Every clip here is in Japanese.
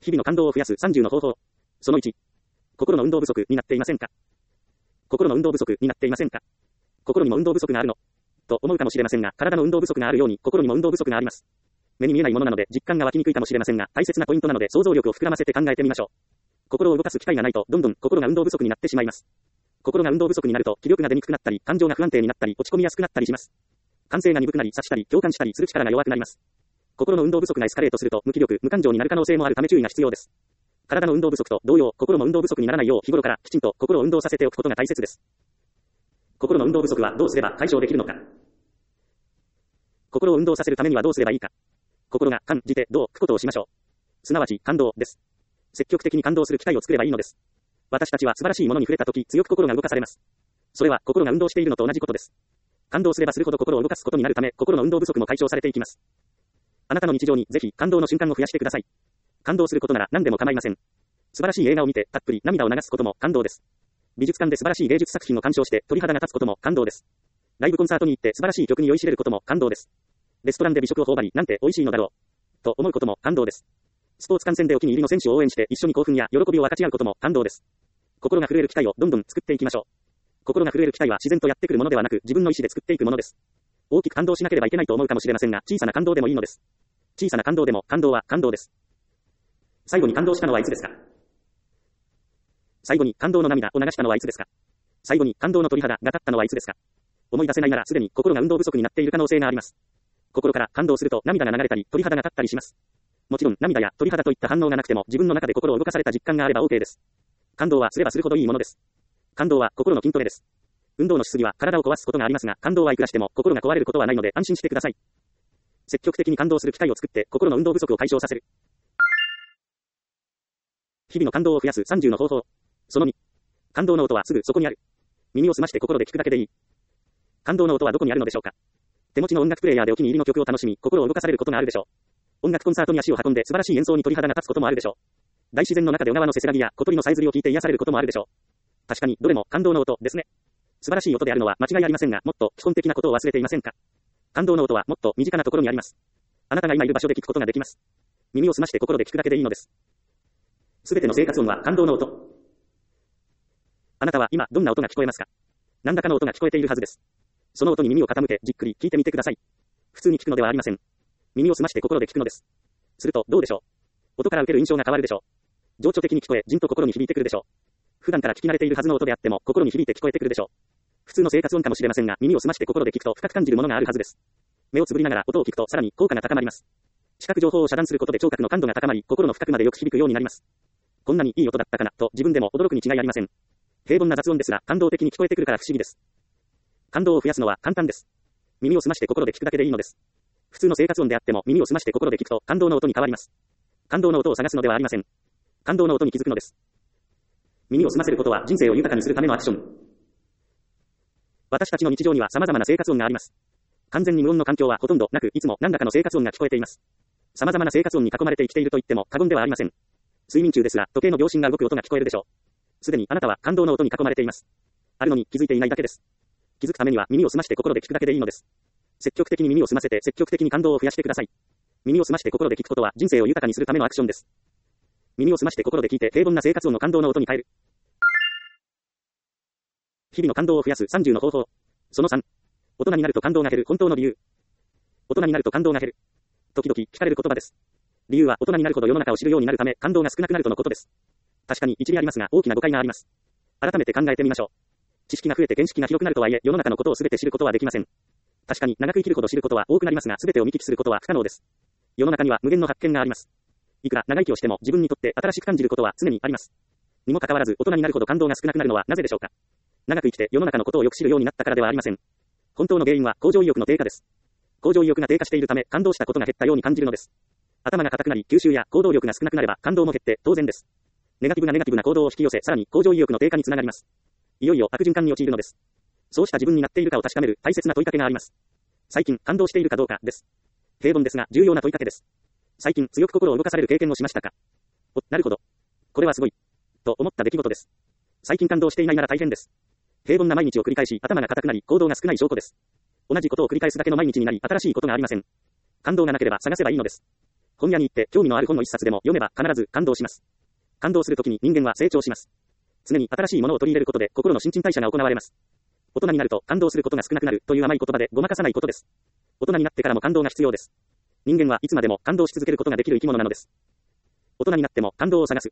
日々の感動を増やす30の方法。その1。心の運動不足になっていませんか？心の運動不足になっていませんか？心にも運動不足があるのと思うかもしれませんが、体の運動不足があるように心にも運動不足があります。目に見えないものなので実感が湧きにくいかもしれませんが、大切なポイントなので想像力を膨らませて考えてみましょう。心を動かす機会がないとどんどん心が運動不足になってしまいます。心が運動不足になると気力が出にくくなったり、感情が不安定になったり、落ち込みやすくなったりします。感性が鈍くなり、察したり、共感したりする力が弱くなります。心の運動不足がエスカレートすると無気力、無感情になる可能性もあるため注意が必要です。体の運動不足と同様、心も運動不足にならないよう日頃からきちんと心を運動させておくことが大切です。心の運動不足はどうすれば解消できるのか。心を運動させるためにはどうすればいいか。心が感じてどうくことをしましょう。すなわち感動です。積極的に感動する機会を作ればいいのです。私たちは素晴らしいものに触れたとき強く心が動かされます。それは心が運動しているのと同じことです。感動すればするほど心を動かすことになるため、心の運動不足も解消されていきます。あなたの日常にぜひ感動の瞬間を増やしてください。感動することなら何でも構いません。素晴らしい映画を見てたっぷり涙を流すことも感動です。美術館で素晴らしい芸術作品を鑑賞して鳥肌が立つことも感動です。ライブコンサートに行って素晴らしい曲に酔いしれることも感動です。レストランで美食を頬張りなんて美味しいのだろうと思うことも感動です。スポーツ観戦でお気に入りの選手を応援して一緒に興奮や喜びを分かち合うことも感動です。心が震える機会をどんどん作っていきましょう。心が震える機会は自然とやってくるものではなく自分の意志で作っていくものです。大きく感動しなければいけないと思うかもしれませんが、小さな感動でもいいのです。小さな感動でも感動は感動です。最後に感動したのはいつですか？最後に感動の涙を流したのはいつですか？最後に感動の鳥肌が立ったのはいつですか？思い出せないならすでに心が運動不足になっている可能性があります。心から感動すると涙が流れたり鳥肌が立ったりします。もちろん涙や鳥肌といった反応がなくても自分の中で心を動かされた実感があれば OK です。感動はすればするほどいいものです。感動は心の筋トレです。運動のしすぎは体を壊すことがありますが、感動はいくらしても心が壊れることはないので安心してください。積極的に感動する機会を作って心の運動不足を解消させる。日々の感動を増やす30の方法。その2。感動の音はすぐそこにある。耳を澄まして心で聞くだけでいい。感動の音はどこにあるのでしょうか。手持ちの音楽プレイヤーでお気に入りの曲を楽しみ、心を動かされることがあるでしょう。音楽コンサートに足を運んで素晴らしい演奏に鳥肌が立つこともあるでしょう。大自然の中で小川のせせらぎや小鳥のさえずりを聞いて癒されることもあるでしょう。確かにどれも感動の音ですね。素晴らしい音であるのは間違いありませんが、もっと基本的なことを忘れていませんか。感動の音はもっと身近なところにあります。あなたが今いる場所で聞くことができます。耳を澄まして心で聞くだけでいいのです。すべての生活音は感動の音。あなたは今どんな音が聞こえますか？何らかの音が聞こえているはずです。その音に耳を傾けじっくり聞いてみてください。普通に聞くのではありません。耳を澄まして心で聞くのです。するとどうでしょう。音から受ける印象が変わるでしょう。情緒的に聞こえ、じんと心に響いてくるでしょう。普段から聞き慣れているはずの音であっても心に響いて聞こえてくるでしょう。普通の生活音かもしれませんが、耳を澄まして心で聞くと深く感じるものがあるはずです。目をつぶりながら音を聞くとさらに効果が高まります。視覚情報を遮断することで聴覚の感度が高まり、心の深くまでよく響くようになります。こんなにいい音だったかなと自分でも驚くに違いありません。平凡な雑音ですが感動的に聞こえてくるから不思議です。感動を増やすのは簡単です。耳を澄まして心で聞くだけでいいのです。普通の生活音であっても耳を澄まして心で聞くと感動の音に変わります。感動の音を探すのではありません。感動の音に気づくのです。耳を澄ませることは人生を豊かにするためのアクション。私たちの日常には様々な生活音があります。完全に無音の環境はほとんどなく、いつも何らかの生活音が聞こえています。様々な生活音に囲まれて生きていると言っても過言ではありません。睡眠中ですら時計の秒針が動く音が聞こえるでしょう。すでにあなたは感動の音に囲まれています。あるのに気づいていないだけです。気づくためには耳を澄まして心で聞くだけでいいのです。積極的に耳を澄ませて積極的に感動を増やしてください。耳を澄まして心で聞くことは人生を豊かにするためのアクションです。耳を澄まして心で聞いて平凡な生活音の感動の音に変える。日々の感動を増やす30の方法。その3。大人になると感動が減る本当の理由。大人になると感動が減る。時々聞かれる言葉です。理由は大人になるほど世の中を知るようになるため感動が少なくなるとのことです。確かに一理ありますが大きな誤解があります。改めて考えてみましょう。知識が増えて見識が広くなるとはいえ世の中のことを全て知ることはできません。確かに長く生きるほど知ることは多くなりますが全てを見聞きすることは不可能です。世の中には無限の発見があります。いくら長生きをしても自分にとって新しく感じることは常にあります。にもかかわらず大人になるほど感動が少なくなるのはなぜでしょうか。長く生きて世の中のことをよく知るようになったからではありません。本当の原因は向上意欲の低下です。向上意欲が低下しているため感動したことが減ったように感じるのです。頭が硬くなり吸収や行動力が少なくなれば感動も減って当然です。ネガティブなネガティブな行動を引き寄せさらに向上意欲の低下につながります。いよいよ悪循環に陥るのです。そうした自分になっているかを確かめる大切な問いかけがあります。最近感動しているかどうかです。平凡ですが重要な問いかけです。最近強く心を動かされる経験をしましたか。なるほど。これはすごい。と思った出来事です。最近感動していないなら大変です。平凡な毎日を繰り返し頭が硬くなり行動が少ない証拠です。同じことを繰り返すだけの毎日になり新しいことがありません。感動がなければ探せばいいのです。 本屋に行って興味のある本の一冊でも読めば必ず感動します。感動するときに人間は成長します。常に新しいものを取り入れることで心の新陳代謝が行われます。大人になると感動することが少なくなるという甘い言葉でごまかさないことです。大人になってからも感動が必要です。人間はいつまでも感動し続けることができる生き物なのです。大人になっても感動を探す。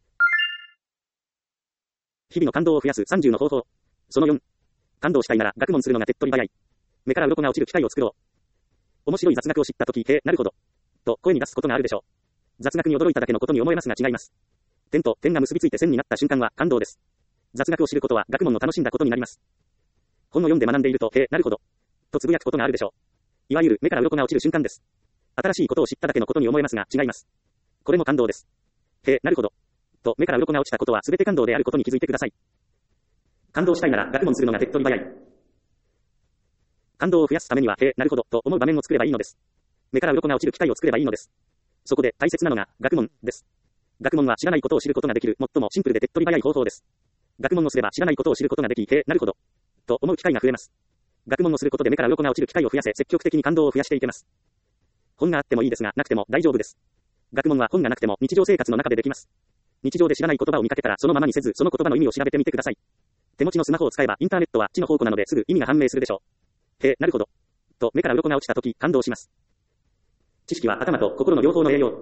日々の感動を増やす30の方法。その4。感動したいなら学問するのが手っ取り早い。目から鱗が落ちる機会を作ろう。面白い雑学を知ったとき、へえ、なるほど。と声に出すことがあるでしょう。雑学に驚いただけのことに思えますが違います。点と点が結びついて線になった瞬間は感動です。雑学を知ることは学問の楽しんだことになります。本を読んで学んでいると、へえ、なるほど。とつぶやくことがあるでしょう。いわゆる目から鱗が落ちる瞬間です。新しいことを知っただけのことに思えますが違います。これも感動です。へえ、なるほど。と目から鱗が落ちたことは全て感動であることに気づいてください。感動したいなら学問するのが手っ取り早い。感動を増やすためには、へえ、なるほど、と思う場面を作ればいいのです。目から鱗が落ちる機会を作ればいいのです。そこで大切なのが学問です。学問は知らないことを知ることができる最もシンプルで手っ取り早い方法です。学問をすれば知らないことを知ることができ、へえ、なるほど、と思う機会が増えます。学問をすることで目から鱗が落ちる機会を増やせ、積極的に感動を増やしていけます。本があってもいいですが、なくても大丈夫です。学問は本がなくても日常生活の中でできます。日常で知らない言葉を見かけたらそのままにせず、その言葉の意味を調べてみてください。手持ちのスマホを使えばインターネットは知の宝庫なのですぐ意味が判明するでしょう。へえ、なるほど。と目から鱗が落ちたとき感動します。知識は頭と心の両方の栄養。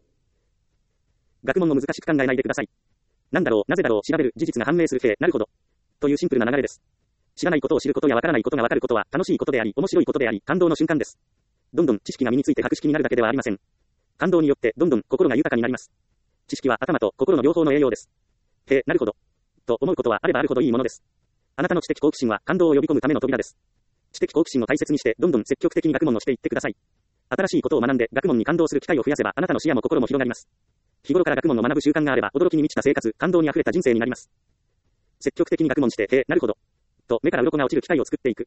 学問を難しく考えないでください。なんだろう、なぜだろう、調べる、事実が判明する、へえ、なるほど。というシンプルな流れです。知らないことを知ることやわからないことがわかることは楽しいことであり、面白いことであり、感動の瞬間です。どんどん知識が身について格式になるだけではありません。感動によってどんどん心が豊かになります。知識は頭と心の両方の栄養です。へえ、なるほど。と思うことはあればあるほどいいものです。あなたの知的好奇心は感動を呼び込むための扉です。知的好奇心を大切にして、どんどん積極的に学問をしていってください。新しいことを学んで学問に感動する機会を増やせば、あなたの視野も心も広がります。日頃から学問の学ぶ習慣があれば、驚きに満ちた生活、感動に溢れた人生になります。積極的に学問して、へえ、なるほど。と目から鱗が落ちる機会を作っていく。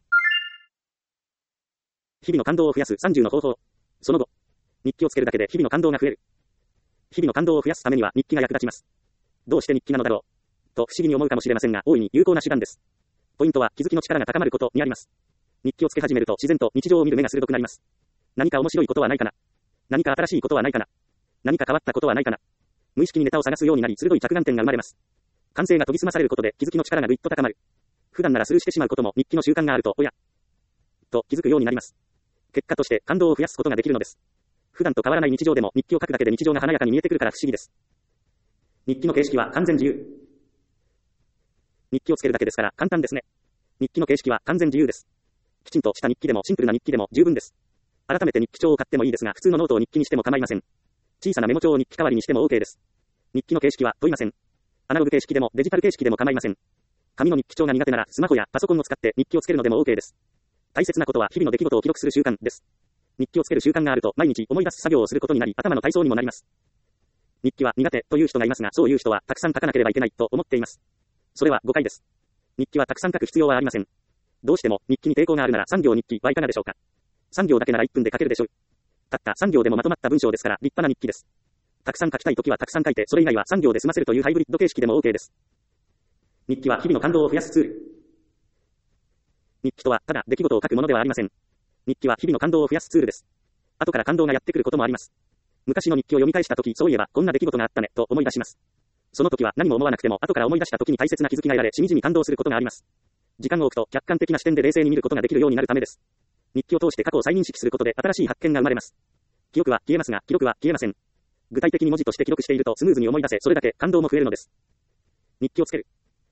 日々の感動を増やす30の方法。その後、日記をつけるだけで日々の感動が増える。日々の感動を増やすためには日記が役立ちます。どうして日記なのだろうと不思議に思うかもしれませんが、大いに有効な手段です。ポイントは気づきの力が高まることにあります。日記をつけ始めると自然と日常を見る目が鋭くなります。何か面白いことはないかな。何か新しいことはないかな。何か変わったことはないかな。無意識にネタを探すようになり、鋭い着眼点が生まれます。感性が研ぎ澄まされることで気づきの力がぐいっと高まる。普段ならスルーしてしまうことも日記の習慣があると、おやと気づくようになります。結果として感動を増やすことができるのです。普段と変わらない日常でも日記を書くだけで日常が華やかに見えてくるから不思議です。日記の形式は完全自由。日記をつけるだけですから簡単ですね。日記の形式は完全自由です。きちんとした日記でもシンプルな日記でも十分です。改めて日記帳を買ってもいいですが、普通のノートを日記にしても構いません。小さなメモ帳を日記代わりにしても OK です。日記の形式は問いません。アナログ形式でもデジタル形式でも構いません。紙の日記帳が苦手ならスマホやパソコンを使って日記をつけるのでも OK です。大切なことは日々の出来事を記録する習慣です。日記をつける習慣があると毎日思い出す作業をすることになり、頭の体操にもなります。日記は苦手という人がいますが、そういう人はたくさん書かなければいけないと思っています。それは誤解です。日記はたくさん書く必要はありません。どうしても日記に抵抗があるなら3行日記はいかがでしょうか。3行だけなら1分で書けるでしょう。たった3行でもまとまった文章ですから立派な日記です。たくさん書きたいときはたくさん書いて、それ以外は3行で済ませるというハイブリッド形式でも OK です。日記は日々の感動を増やすツール。日記とはただ出来事を書くものではありません。日記は日々の感動を増やすツールです。後から感動がやってくることもあります。昔の日記を読み返したとき、そういえばこんな出来事があったねと思い出します。その時は何も思わなくても後から思い出した時に大切な気づきが得られ、しみじみ感動することがあります。時間を置くと客観的な視点で冷静に見ることができるようになるためです。日記を通して過去を再認識することで新しい発見が生まれます。記憶は消えますが記録は消えません。具体的に文字として記録しているとスムーズに思い出せ、それだけ感動も増えるのです。日記をつける。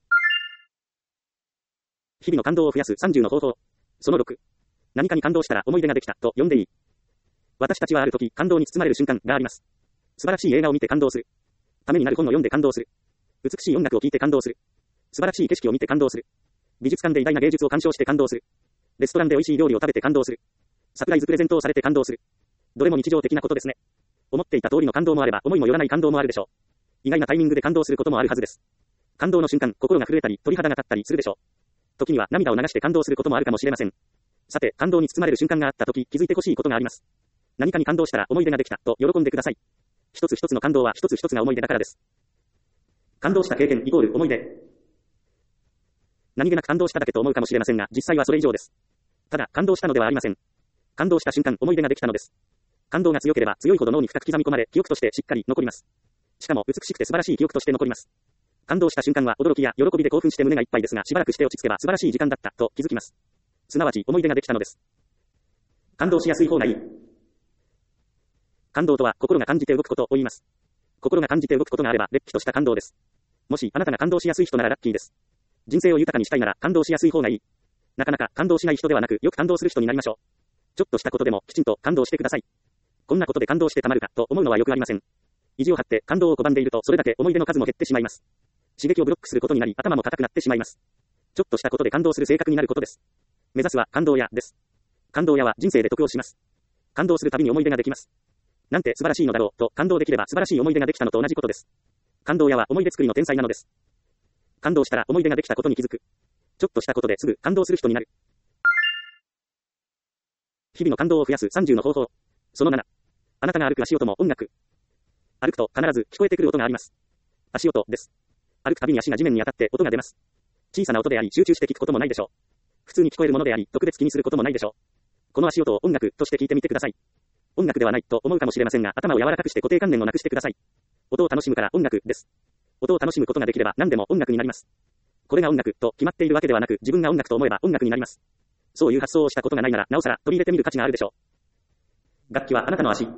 日々の感動を増やす30の方法。その6。何かに感動したら思い出ができたと呼んでいい。私たちはある時感動に包まれる瞬間があります。素晴らしい映画を見て感動する。ためになる本を読んで感動する。美しい音楽を聴いて感動する。素晴らしい景色を見て感動する。美術館で偉大な芸術を鑑賞して感動する。レストランで美味しい料理を食べて感動する。サプライズプレゼントをされて感動する。どれも日常的なことですね。思っていた通りの感動もあれば思いもよらない感動もあるでしょう。意外なタイミングで感動することもあるはずです。感動の瞬間、心が震えたり鳥肌が立ったりするでしょう。時には涙を流して感動することもあるかもしれません。さて、感動に包まれる瞬間があった時、気づいてほしいことがあります。何かに感動したら思い出ができたと喜んでください。一つ一つの感動は一つ一つが思い出だからです。感動した経験イコール思い出。何気なく感動しただけと思うかもしれませんが、実際はそれ以上です。ただ、感動したのではありません。感動した瞬間、思い出ができたのです。 感動が強ければ強いほど脳に深く刻み込まれ、記憶としてしっかり残ります。しかも美しくて素晴らしい記憶として残ります。感動した瞬間は驚きや喜びで興奮して胸がいっぱいですが、しばらくして落ち着けば素晴らしい時間だったと気づきます。すなわち思い出ができたのです。感動しやすい方がいい。感動とは心が感じて動くことを言います。心が感じて動くことがあれば、れっきとした感動です。もしあなたが感動しやすい人ならラッキーです。人生を豊かにしたいなら感動しやすい方がいい。なかなか感動しない人ではなく、よく感動する人になりましょう。ちょっとしたことでもきちんと感動してください。こんなことで感動してたまるかと思うのはよくありません。意地を張って感動を拒んでいると、それだけ思い出の数も減ってしまいます。刺激をブロックすることになり、頭も固くなってしまいます。ちょっとしたことで感動する性格になることです。目指すは感動屋です。感動屋は人生で得をします。感動するたびに思い出ができます。なんて素晴らしいのだろうと感動できれば素晴らしい思い出ができたのと同じことです。感動屋は思い出作りの天才なのです。感動したら思い出ができたことに気づく。ちょっとしたことですぐ感動する人になる。日々の感動を増やす30の方法。その7。あなたが歩く足音も音楽。歩くと必ず聞こえてくる音があります。足音です。歩くたびに足が地面に当たって音が出ます。小さな音であり集中して聞くこともないでしょう。普通に聞こえるものであり特別気にすることもないでしょう。この足音を音楽として聞いてみてください。音楽ではないと思うかもしれませんが、頭を柔らかくして固定観念をなくしてください。音を楽しむから音楽です。音を楽しむことができれば何でも音楽になります。これが音楽と決まっているわけではなく、自分が音楽と思えば音楽になります。そういう発想をしたことがないなら、なおさら取り入れてみる価値があるでしょう。楽器はあなたの足。例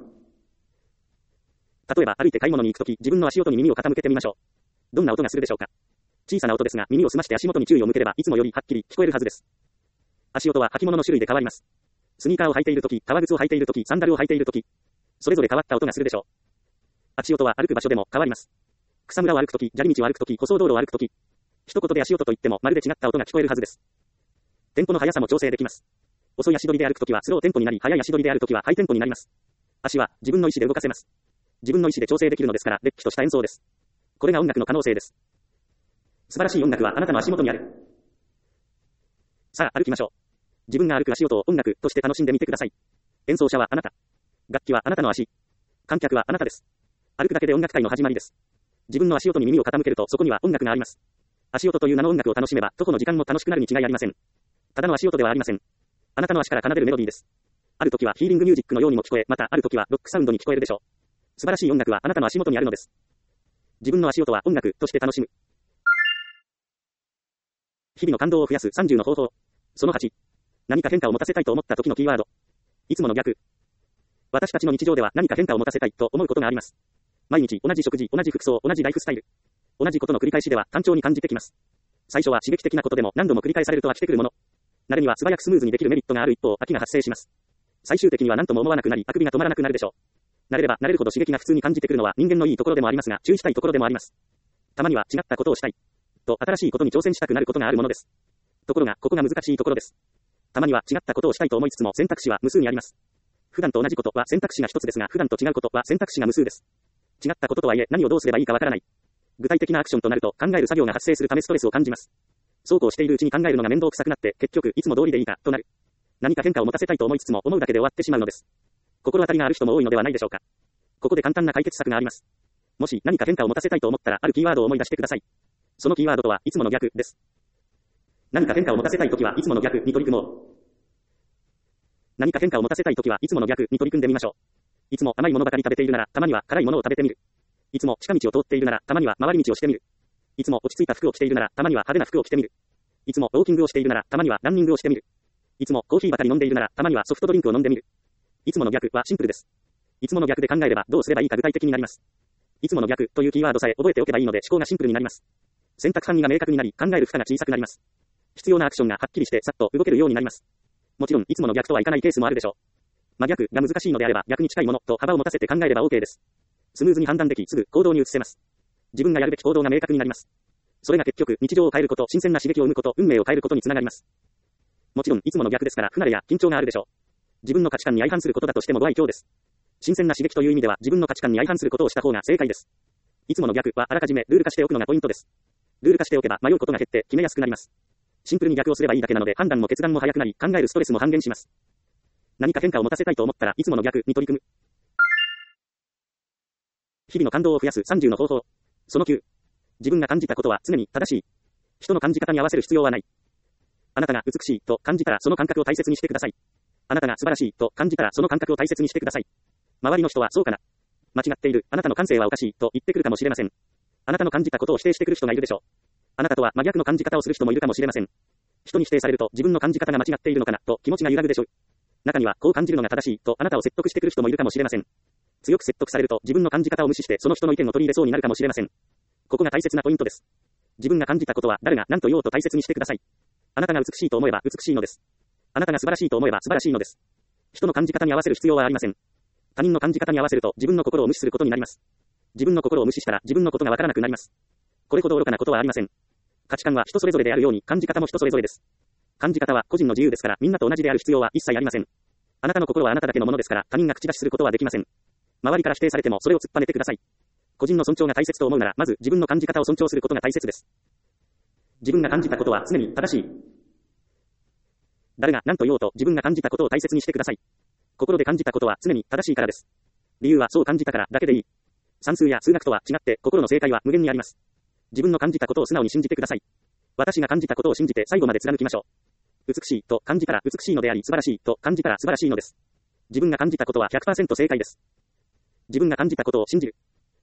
えば歩いて買い物に行くとき、自分の足音に耳を傾けてみましょう。どんな音がするでしょうか。小さな音ですが、耳を澄まして足元に注意を向ければ、いつもよりはっきり聞こえるはずです。足音は履物の種類で変わります。スニーカーを履いているとき、革靴を履いているとき、サンダルを履いているとき、それぞれ変わった音がするでしょう。足音は歩く場所でも変わります。草むらを歩くとき、砂利道を歩くとき、舗装道路を歩くとき、一言で足音と言ってもまるで違った音が聞こえるはずです。テンポの速さも調整できます。遅い足取りで歩くときはスローテンポになり、速い足取りであるときはハイテンポになります。足は自分の意思で動かせます。自分の意思で調整できるのですから、れっきとした演奏です。これが音楽の可能性です。素晴らしい音楽はあなたの足元にある。さあ歩きましょう。自分が歩く足音を音楽として楽しんでみてください。演奏者はあなた。楽器はあなたの足。観客はあなたです。歩くだけで音楽会の始まりです。自分の足音に耳を傾けるとそこには音楽があります。足音という名の音楽を楽しめば、徒歩の時間も楽しくなるに違いありません。ただの足音ではありません。あなたの足から奏でるメロディーです。ある時はヒーリングミュージックのようにも聞こえ、またある時はロックサウンドに聞こえるでしょう。素晴らしい音楽はあなたの足元にあるのです。自分の足音は音楽として楽しむ。日々の感動を増やす30の方法。その8。何か変化を持たせたいと思った時のキーワード。いつもの逆。私たちの日常では何か変化を持たせたいと思うことがあります。毎日同じ食事、同じ服装、同じライフスタイル。同じことの繰り返しでは単調に感じてきます。最初は刺激的なことでも何度も繰り返されると飽きてくるもの。慣れには素早くスムーズにできるメリットがある一方、飽きが発生します。最終的には何とも思わなくなり、あくびが止まらなくなるでしょう。慣れれば慣れるほど刺激が普通に感じてくるのは人間のいいところでもありますが、注意したいところでもあります。たまには違ったことをしたい。と新しいことに挑戦したくなることがあるものです。ところが、ここが難しいところです。たまには違ったことをしたいと思いつつも選択肢は無数にあります。普段と同じことは選択肢が一つですが、普段と違うことは選択肢が無数です。違ったこととはいえ何をどうすればいいかわからない。具体的なアクションとなると考える作業が発生するためストレスを感じます。そうこうしているうちに考えるのが面倒くさくなって、結局いつも通りでいいかとなる。何か変化を持たせたいと思いつつも思うだけで終わってしまうのです。心当たりがある人も多いのではないでしょうか。ここで簡単な解決策があります。もし何か変化を持たせたいと思ったら、あるキーワードを思い出してください。そのキーワードとは、いつもの逆です。何か変化を持たせたいときはいつもの逆に取り組もう。何か変化を持たせたいときはいつもの逆に取り組んでみましょう。いつも甘いものばかり食べているなら、たまには辛いものを食べてみる。いつも近道を通っているなら、たまには回り道をしてみる。いつも落ち着いた服を着ているなら、たまには派手な服を着てみる。いつもウォーキングをしているなら、たまにはランニングをしてみる。いつもコーヒーばかり飲んでいるなら、たまにはソフトドリンクを飲んでみる。いつもの逆はシンプルです。いつもの逆で考えればどうすればいいか具体的になります。いつもの逆というキーワードさえ覚えておけばいいので思考がシンプルになります。選択範囲が明確になり、考える負荷が小さくなります。必要なアクションがはっきりしてさっと動けるようになります。もちろん、いつもの逆とはいかないケースもあるでしょう。真逆が難しいのであれば、逆に近いものと幅を持たせて考えれば OK です。スムーズに判断でき、すぐ行動に移せます。自分がやるべき行動が明確になります。それが結局、日常を変えること、新鮮な刺激を生むこと、運命を変えることにつながります。もちろん、いつもの逆ですから、不慣れや緊張があるでしょう。自分の価値観に相反することだとしてもご愛嬌です。新鮮な刺激という意味では、自分の価値観に相反することをした方が正解です。いつもの逆はあらかじめルール化しておくのがポイントです。ルール化しておけば迷うことが減って決めやすくなります。シンプルに逆をすればいいだけなので判断も決断も早くなり、考えるストレスも半減します。何か変化を持たせたいと思ったらいつもの逆に取り組む。日々の感動を増やす30の方法。その9。自分が感じたことは常に正しい。人の感じ方に合わせる必要はない。あなたが美しいと感じたらその感覚を大切にしてください。あなたが素晴らしいと感じたらその感覚を大切にしてください。 周りの人はそうかな。間違っている。あなたの感性はおかしい。と言ってくるかもしれません。あなたの感じたことを否定してくる人がいるでしょう。あなたとは真逆の感じ方をする人もいるかもしれません。人に否定されると自分の感じ方が間違っているのかな、と気持ちが揺らぐでしょう。中にはこう感じるのが正しい、とあなたを説得してくる人もいるかもしれません。強く説得されると自分の感じ方を無視してその人の意見を取り入れそうになるかもしれません。ここが大切なポイントです。自分が感じたことは誰が何と言おうと大切にしてください。あなたが美しいと思えば美しいのです。あなたが素晴らしいと思えば素晴らしいのです。人の感じ方に合わせる必要はありません。他人の感じ方に合わせると自分の心を無視することになります。自分の心を無視したら自分のことがわからなくなります。これほど愚かなことはありません。価値観は人それぞれであるように感じ方も人それぞれです。感じ方は個人の自由ですからみんなと同じである必要は一切ありません。あなたの心はあなただけのものですから他人が口出しすることはできません。周りから否定されてもそれを突っぱねてください。個人の尊重が大切と思うならまず自分の感じ方を尊重することが大切です。自分が感じたことは常に正しい。誰が何と言おうと自分が感じたことを大切にしてください。心で感じたことは常に正しいからです。理由はそう感じたからだけでいい。算数や数学とは違って心の正解は無限にあります。自分の感じたことを素直に信じてください。私が感じたことを信じて最後まで貫きましょう。美しいと感じたら美しいのであり素晴らしいと感じたら素晴らしいのです。自分が感じたことは 100% 正解です。自分が感じたことを信じる。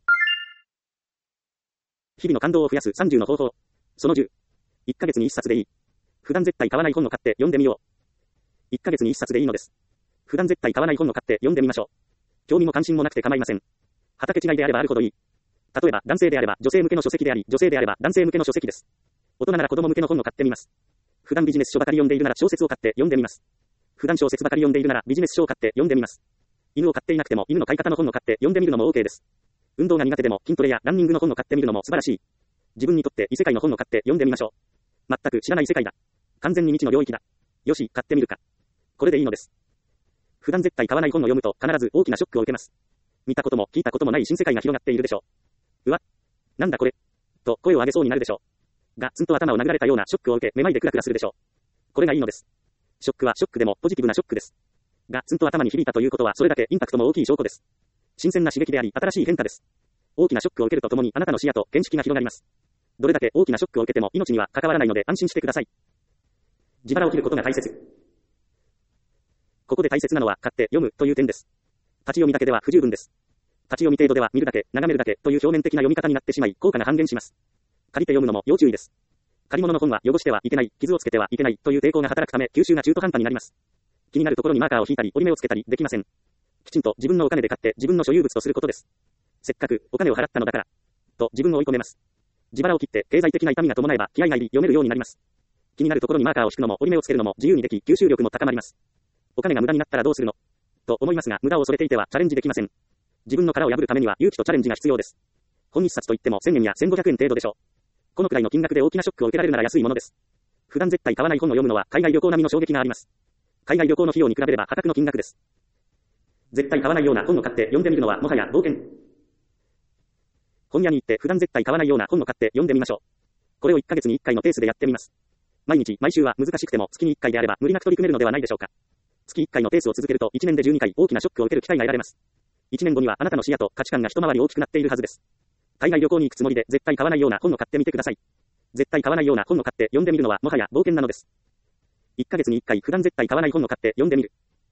日々の感動を増やす30の方法。その10。1ヶ月に1冊でいい。普段絶対買わない本を買って読んでみよう。1ヶ月に1冊でいいのです。普段絶対買わない本を買って読んでみましょう。興味も関心もなくて構いません。畑違いであればあるほどいい。例えば男性であれば女性向けの書籍であり、女性であれば男性向けの書籍です。大人なら子供向けの本を買ってみます。普段ビジネス書ばかり読んでいるなら小説を買って読んでみます。普段小説ばかり読んでいるならビジネス書を買って読んでみます。犬を飼っていなくても犬の飼い方の本を買って読んでみるのも OK です。運動が苦手でも筋トレやランニングの本を買ってみるのも素晴らしい。自分にとって異世界の本を買って読んでみましょう。全く知らない世界だ。完全に未知の領域だ。よし、買ってみるか。これでいいのです。普段絶対買わない本を読むと必ず大きなショックを受けます。見たことも聞いたこともない新世界が広がっているでしょう。うわ、なんだこれ。と声を上げそうになるでしょう。が、つんと頭を殴られたようなショックを受け、めまいでクラクラするでしょう。これがいいのです。ショックはショックでもポジティブなショックです。が、つんと頭に響いたということはそれだけインパクトも大きい証拠です。新鮮な刺激であり、新しい変化です。大きなショックを受けるとともにあなたの視野と見識が広がります。どれだけ大きなショックを受けても命には関わらないので安心してください。自腹を切ることが大切。ここで大切なのは買って読むという点です。立ち読みだけでは不十分です。立ち読み程度では見るだけ、眺めるだけという表面的な読み方になってしまい、効果が半減します。借りて読むのも要注意です。借り物の本は汚してはいけない、傷をつけてはいけないという抵抗が働くため、吸収が中途半端になります。気になるところにマーカーを引いたり、折り目をつけたりできません。きちんと自分のお金で買って自分の所有物とすることです。せっかくお金を払ったのだから、と自分を追い込めます。自腹を切って経済的な痛みが伴えば気合が入り読めるようになります。気になるところにマーカーを引くのも折り目をつけるのも自由にでき、吸収力も高まります。お金が無駄になったらどうするのと思いますが、無駄を恐れていてはチャレンジできません。自分の殻を破るためには勇気とチャレンジが必要です。本一冊といっても1000円や1500円程度でしょう。このくらいの金額で大きなショックを受けられるなら安いものです。普段絶対買わない本を読むのは海外旅行並みの衝撃があります。海外旅行の費用に比べれば破格の金額です。絶対買わないような本を買って読んでみるのはもはや冒険。本屋に行って普段絶対買わないような本を買って読んでみましょう。これを1ヶ月に1回のペースでやってみます。毎日、毎週は難しくても月に1回であれば無理なく取り組めるのではないでしょうか。月1回のペースを続けると1年で12回大きなショックを受ける機会が得られます。1年後にはあなたの視野と価値観が一回り大きくなっているはずです。海外旅行に行くつもりで絶対買わないような本を買ってみてください。絶対買わないような本を買って読んでみるのはもはや冒険なのです。1ヶ月に1回普段絶対買わない本を買って読んでみる。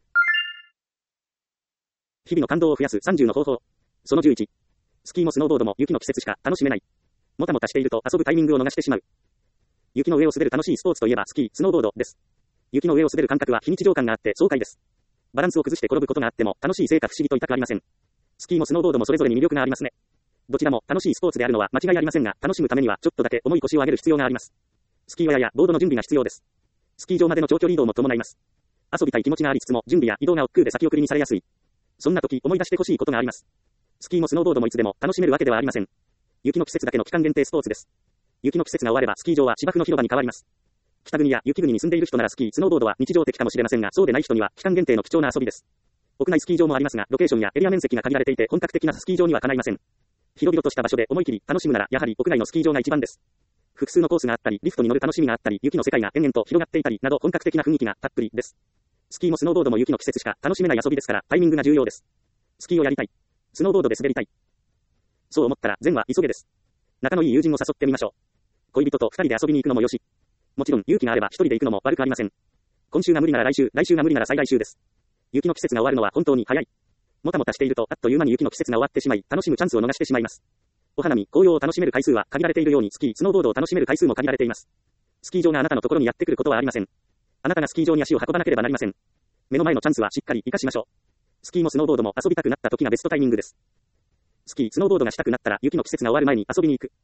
日々の感動を増やす30の方法。その11。スキーもスノーボードも雪の季節しか楽しめない。もたもたしていると遊ぶタイミングを逃してしまう。雪の上を滑る楽しいスポーツといえばスキー、スノーボードです。雪の上を滑る感覚は非日常感があって爽快です。バランスを崩して転ぶことがあっても楽しいせいか不思議と痛くありません。スキーもスノーボードもそれぞれに魅力がありますね。どちらも楽しいスポーツであるのは間違いありませんが、楽しむためにはちょっとだけ重い腰を上げる必要があります。スキーウェアやボードの準備が必要です。スキー場までの長距離移動も伴います。遊びたい気持ちがありつつも準備や移動が億劫で先送りにされやすい。そんな時思い出してほしいことがあります。スキーもスノーボードもいつでも楽しめるわけではありません。雪の季節だけの期間限定スポーツです。雪の季節が終わればスキー場は芝生の広場に変わります。北国や雪国に住んでいる人ならスキー、スノーボードは日常的かもしれませんが、そうでない人には期間限定の貴重な遊びです。屋内スキー場もありますが、ロケーションやエリア面積が限られていて本格的なスキー場にはかないません。広々とした場所で思い切り楽しむならやはり屋内のスキー場が一番です。複数のコースがあったり、リフトに乗る楽しみがあったり、雪の世界が延々と広がっていたりなど本格的な雰囲気がたっぷりです。スキーもスノーボードも雪の季節しか楽しめない遊びですからタイミングが重要です。スキーをやりたい。スノーボードで滑りたい。そう思ったら善は急げです。仲のいい友人を誘ってみましょう。恋人と二人で遊びに行くのもよし。もちろん勇気があれば一人で行くのも悪くありません。今週が無理なら来週、来週が無理なら再来週です。雪の季節が終わるのは本当に早い。 もたもたしていると、あっという間に雪の季節が終わってしまい、楽しむチャンスを逃してしまいます。お花見、紅葉を楽しめる回数は限られているように、スキー、スノーボードを楽しめる回数も限られています。スキー場があなたのところにやってくることはありません。あなたがスキー場に足を運ばなければなりません。目の前のチャンスはしっかり活かしましょう。スキーもスノーボードも遊びたくなった時がベストタイミングです。スキー、スノーボードがしたくなったら、雪の季節が終わる前に遊びに行く。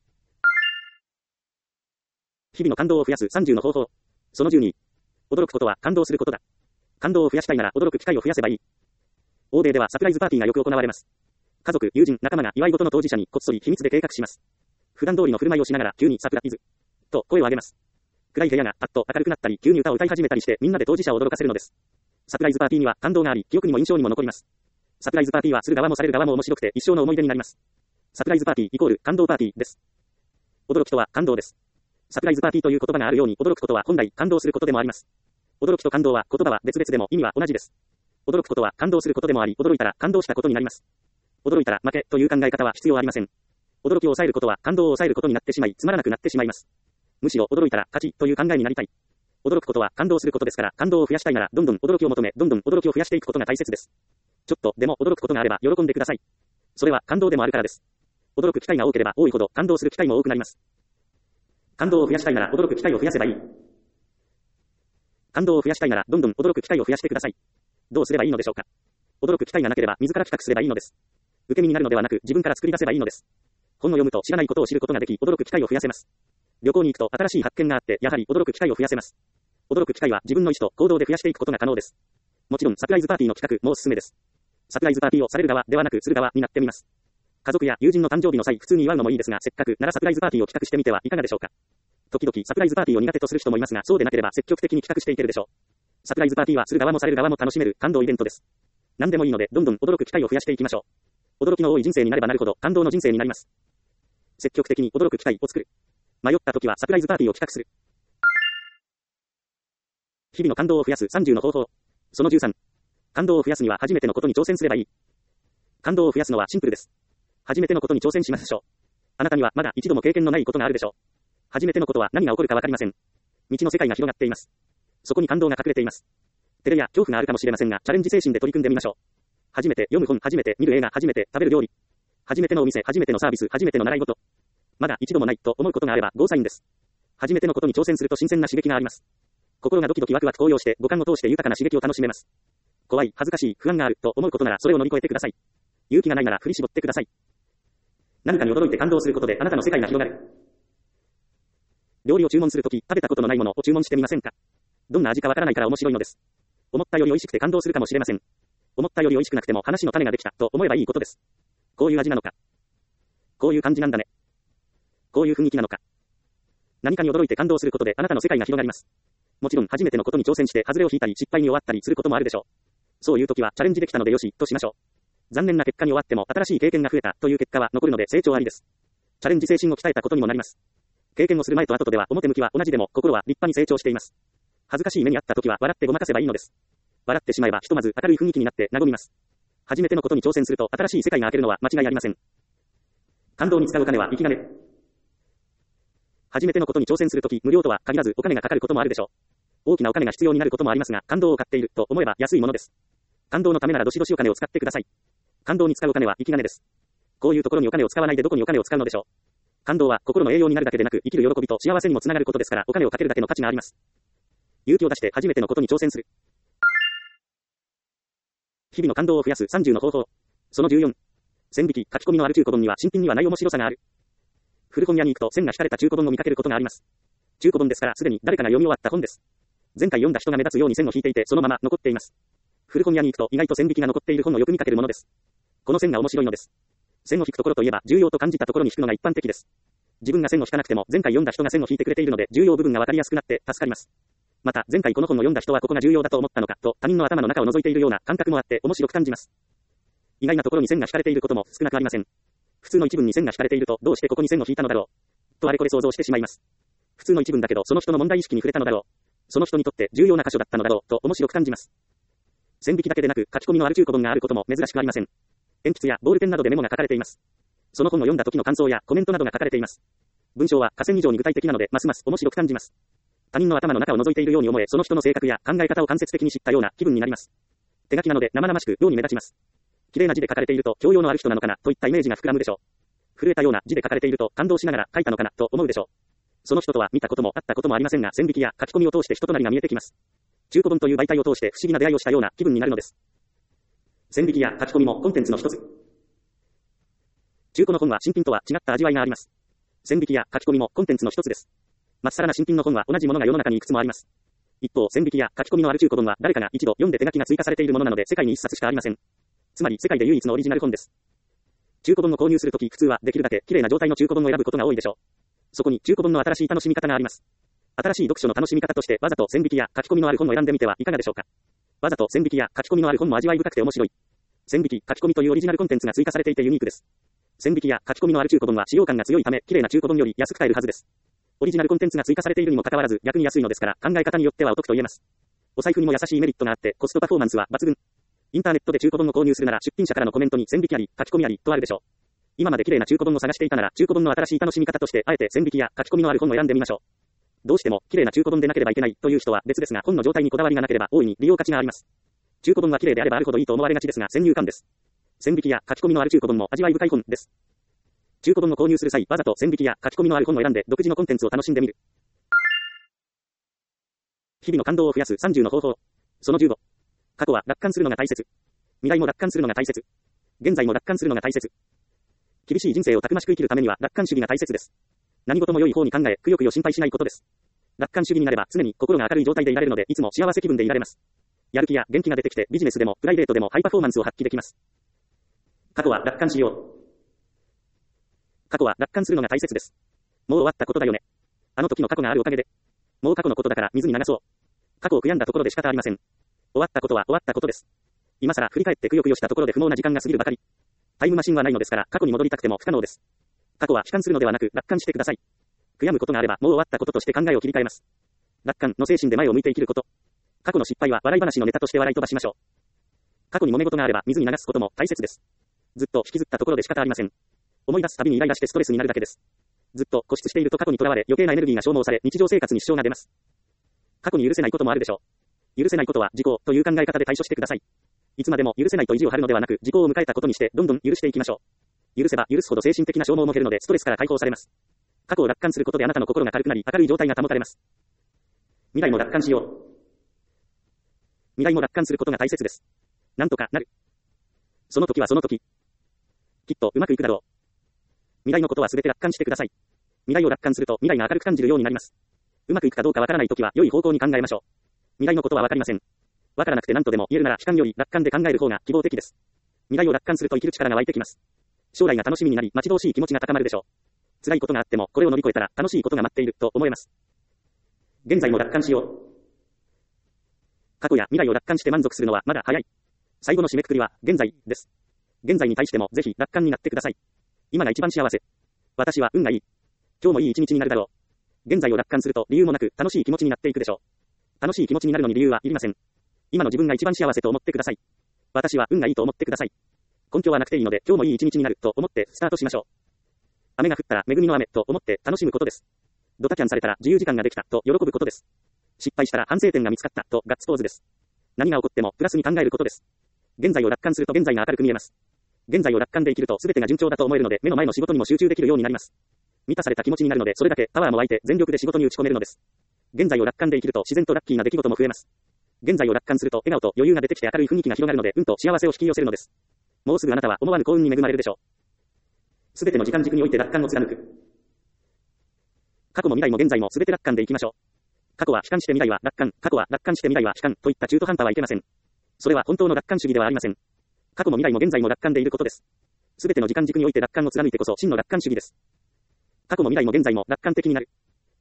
日々の感動を増やす30の方法。その12。驚くことは感動することだ。感動を増やしたいなら驚く機会を増やせばいい。欧米ではサプライズパーティーがよく行われます。家族、友人、仲間が祝い事の当事者にこっそり秘密で計画します。普段通りの振る舞いをしながら急にサプライズと声を上げます。暗い部屋がパッと明るくなったり、急に歌を歌い始めたりしてみんなで当事者を驚かせるのです。サプライズパーティーには感動があり、記憶にも印象にも残ります。サプライズパーティーはする側もされる側も面白くて一生の思い出になります。サプライズパーティーイコール感動パーティーです。驚きとは感動です。サプライズパーティーという言葉があるように驚くことは本来感動することでもあります。驚きと感動は言葉は別々でも意味は同じです。驚くことは感動することでもあり、驚いたら感動したことになります。驚いたら負けという考え方は必要ありません。驚きを抑えることは感動を抑えることになってしまい、つまらなくなってしまいます。むしろ驚いたら勝ちという考えになりたい。驚くことは感動することですから、感動を増やしたいならどんどん驚きを求め、どんどん驚きを増やしていくことが大切です。ちょっとでも驚くことがあれば喜んでください。それは感動でもあるからです。驚く機会が多ければ多いほど感動する機会も多くなります。感動を増やしたいなら驚く機会を増やせばいい。感動を増やしたいならどんどん驚く機会を増やしてください。どうすればいいのでしょうか。驚く機会がなければ自ら企画すればいいのです。受け身になるのではなく自分から作り出せばいいのです。本を読むと知らないことを知ることができ、驚く機会を増やせます。旅行に行くと新しい発見があって、やはり驚く機会を増やせます。驚く機会は自分の意思と行動で増やしていくことが可能です。もちろんサプライズパーティーの企画もおすすめです。サプライズパーティーをされる側ではなくする側になってみます。家族や友人の誕生日の際、普通に祝うのもいいですが、せっかくならサプライズパーティーを企画してみてはいかがでしょうか。時々サプライズパーティーを苦手とする人もいますが、そうでなければ積極的に企画していけるでしょう。サプライズパーティーはする側もされる側も楽しめる感動イベントです。何でもいいので、どんどん驚く機会を増やしていきましょう。驚きの多い人生になればなるほど、感動の人生になります。積極的に驚く機会を作る。迷った時はサプライズパーティーを企画する。日々の感動を増やす30の方法。その13。感動を増やすには初めてのことに挑戦すればいい。感動を増やすのはシンプルです。初めてのことに挑戦しましょう。あなたにはまだ一度も経験のないことがあるでしょう。初めてのことは何が起こるかわかりません。未知の世界が広がっています。そこに感動が隠れています。照れや恐怖があるかもしれませんが、チャレンジ精神で取り組んでみましょう。初めて読む本、初めて見る映画、初めて食べる料理。初めてのお店、初めてのサービス、初めての習い事。まだ一度もないと思うことがあればゴーサインです。初めてのことに挑戦すると新鮮な刺激があります。心がドキドキワクワク高揚して五感を通して豊かな刺激を楽しめます。怖い、恥ずかしい、不安があると思うことならそれを乗り越えてください。勇気がないなら振り絞ってください。何かに驚いて感動することであなたの世界が広がる。料理を注文するとき、食べたことのないものを注文してみませんか。どんな味かわからないから面白いのです。思ったより美味しくて感動するかもしれません。思ったより美味しくなくても話の種ができたと思えばいいことです。こういう味なのか。こういう感じなんだね。こういう雰囲気なのか。何かに驚いて感動することであなたの世界が広がります。もちろん初めてのことに挑戦して外れを引いたり失敗に終わったりすることもあるでしょう。そういう時はチャレンジできたのでよしとしましょう。残念な結果に終わっても新しい経験が増えたという結果は残るので成長ありです。チャレンジ精神を鍛えたことにもなります。経験をする前と後とでは表向きは同じでも心は立派に成長しています。恥ずかしい目にあった時は笑ってごまかせばいいのです。笑ってしまえばひとまず明るい雰囲気になって和みます。初めてのことに挑戦すると新しい世界が開けるのは間違いありません。感動に使うお金は生き金。初めてのことに挑戦するとき無料とは限らずお金がかかることもあるでしょう。大きなお金が必要になることもありますが、感動を買っていると思えば安いものです。感動のためならどしどしお金を使ってください。感動に使うお金は生き金です。こういうところにお金を使わないでどこにお金を使うのでしょう。感動は心の栄養になるだけでなく生きる喜びと幸せにもつながることですから、お金をかけるだけの価値があります。勇気を出して初めてのことに挑戦する。日々の感動を増やす30の方法。その14。線引き、書き込みのある中古本には新品にはない面白さがある。古本屋に行くと線が引かれた中古本を見かけることがあります。中古本ですからすでに誰かが読み終わった本です。前回読んだ人が目立つように線を引いていてそのまま残っています。古本屋に行くと意外と線引きが残っている本をよく見かけるものです。この線が面白いのです。線を引くところといえば重要と感じたところに引くのが一般的です。自分が線を引かなくても前回読んだ人が線を引いてくれているので重要部分がわかりやすくなって助かります。また前回この本を読んだ人はここが重要だと思ったのかと他人の頭の中を覗いているような感覚もあって面白く感じます。意外なところに線が引かれていることも少なくありません。普通の一文に線が引かれているとどうしてここに線を引いたのだろうとあれこれ想像してしまいます。普通の一文だけどその人の問題意識に触れたのだろう。その人にとって重要な箇所だったのだろうと面白く感じます。線引きだけでなく書き込みのある中古本があることも珍しくありません。鉛筆やボールペンなどでメモが書かれています。その本を読んだ時の感想やコメントなどが書かれています。文章は河川以上に具体的なのでますます面白く感じます。他人の頭の中を覗いているように思え、その人の性格や考え方を間接的に知ったような気分になります。手書きなので生々しくように目立ちます。 綺麗な字で書かれていると教養のある人なのかなといったイメージが膨らむでしょう。震えたような字で書かれていると感動しながら書いたのかなと思うでしょう。その人とは見たことも会ったこともありませんが、線引きや書き込みを通して人となりが見えてきます。中古本という媒体を通して不思議な出会いをしたような気分になるのです。線引きや書き込みもコンテンツの一つ。中古の本は新品とは違った味わいがあります。線引きや書き込みもコンテンツの一つです。まっさらな新品の本は同じものが世の中にいくつもあります。一方、線引きや書き込みのある中古本は誰かが一度読んで手書きが追加されているものなので世界に一冊しかありません。つまり世界で唯一のオリジナル本です。中古本を購入するとき普通はできるだけ綺麗な状態の中古本を選ぶことが多いでしょう。そこに中古本の新しい楽しみ方があります。新しい読書の楽しみ方としてわざと線引きや書き込みのある本を選んでみてはいかがでしょうか。わざと線引きや書き込みのある本も味わい深くて面白い。線引き、書き込みというオリジナルコンテンツが追加されていてユニークです。線引きや書き込みのある中古本は使用感が強いため綺麗な中古本より安く買えるはずです。オリジナルコンテンツが追加されているにもかかわらず逆に安いのですから考え方によってはお得と言えます。お財布にも優しいメリットがあってコストパフォーマンスは抜群。インターネットで中古本を購入するなら出品者からのコメントに線引きあり、書き込みありとあるでしょう。今まで綺麗な中古本を探していたなら中古本の新しい楽しみ方としてあえて線引きや書き込みのある本を選んでみましょう。どうしても綺麗な中古本でなければいけないという人は別ですが本の状態にこだわりがなければ大いに利用価値があります。中古本は綺麗であればあるほどいいと思われがちですが先入観です。線引きや書き込みのある中古本も味わい深い本です。中古本を購入する際わざと線引きや書き込みのある本を選んで独自のコンテンツを楽しんでみる。日々の感動を増やす30の方法。その15。過去は楽観するのが大切。未来も楽観するのが大切。現在も楽観するのが大切。厳しい人生をたくましく生きるためには楽観主義が大切です。何事も良い方に考え、くよくよ心配しないことです。楽観主義になれば常に心が明るい状態でいられるのでいつも幸せ気分でいられます。やる気や元気が出てきてビジネスでもプライベートでもハイパフォーマンスを発揮できます。過去は楽観しよう。過去は楽観するのが大切です。もう終わったことだよね。あの時の過去があるおかげで。もう過去のことだから水に流そう。過去を悔やんだところで仕方ありません。終わったことは終わったことです。今更振り返ってくよくよしたところで不毛な時間が過ぎるばかり。タイムマシンはないのですから過去に戻りたくても不可能です。過去は悲観するのではなく楽観してください。悔やむことがあればもう終わったこととして考えを切り替えます。楽観の精神で前を向いて生きること。過去の失敗は笑い話のネタとして笑い飛ばしましょう。過去に揉め事があれば水に流すことも大切です。ずっと引きずったところで仕方ありません。思い出すたびにイライラしてストレスになるだけです。ずっと固執していると過去にとらわれ余計なエネルギーが消耗され日常生活に支障が出ます。過去に許せないこともあるでしょう。許せないことは事項という考え方で対処してください。いつまでも許せないと意地を張るのではなく事項を迎えたことにしてどんどん許していきましょう。許せば許すほど精神的な消耗も減るのでストレスから解放されます。過去を楽観することであなたの心が軽くなり明るい状態が保たれます。未来も楽観しよう。未来も楽観することが大切です。なんとかなる。その時はその時。きっとうまくいくだろう。未来のことはすべて楽観してください。未来を楽観すると未来が明るく感じるようになります。うまくいくかどうかわからないときは良い方向に考えましょう。未来のことはわかりません。わからなくて何とでも言えるなら悲観より楽観で考える方が希望的です。未来を楽観すると生きる力が湧いてきます。将来が楽しみになり待ち遠しい気持ちが高まるでしょう。辛いことがあってもこれを乗り越えたら楽しいことが待っていると思えます。現在も楽観しよう。過去や未来を楽観して満足するのはまだ早い。最後の締めくくりは現在です。現在に対してもぜひ楽観になってください。今が一番幸せ。私は運がいい。今日もいい一日になるだろう。現在を楽観すると理由もなく楽しい気持ちになっていくでしょう。楽しい気持ちになるのに理由はいりません。今の自分が一番幸せと思ってください。私は運がいいと思ってください。根拠はなくていいので今日もいい一日になると思ってスタートしましょう。雨が降ったら恵みの雨と思って楽しむことです。ドタキャンされたら自由時間ができたと喜ぶことです。失敗したら反省点が見つかったとガッツポーズです。何が起こってもプラスに考えることです。現在を楽観すると現在が明るく見えます。現在を楽観で生きると全てが順調だと思えるので目の前の仕事にも集中できるようになります。満たされた気持ちになるのでそれだけパワーも湧いて全力で仕事に打ち込めるのです。現在を楽観で生きると自然とラッキーな出来事も増えます。現在を楽観すると笑顔と余裕が出てきて明るい雰囲気が広がるので運と幸せを引き寄せるのです。もうすぐあなたは思わぬ幸運に恵まれるでしょう。すべての時間軸において楽観を貫く。過去も未来も現在もすべて楽観でいきましょう。過去は悲観して未来は楽観、過去は楽観して未来は悲観といった中途半端はいけません。それは本当の楽観主義ではありません。過去も未来も現在も楽観でいることです。すべての時間軸において楽観を貫いてこそ真の楽観主義です。過去も未来も現在も楽観的になる。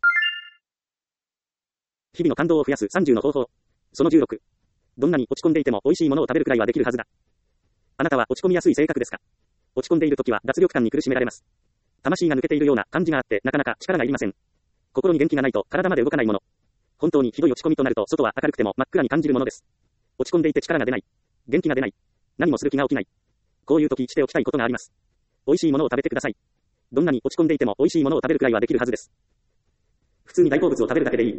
日々の感動を増やす30の方法。その16。どんなに落ち込んでいても美味しいものを食べるくらいはできるはずだ。あなたは落ち込みやすい性格ですか？落ち込んでいるときは脱力感に苦しめられます。魂が抜けているような感じがあってなかなか力がいりません。心に元気がないと体まで動かないもの。本当にひどい落ち込みとなると外は明るくても真っ暗に感じるものです。落ち込んでいて力が出ない。元気が出ない。何もする気が起きない。こういう時しておきたいことがあります。美味しいものを食べてください。どんなに落ち込んでいても美味しいものを食べるくらいはできるはずです。普通に大好物を食べるだけでいい。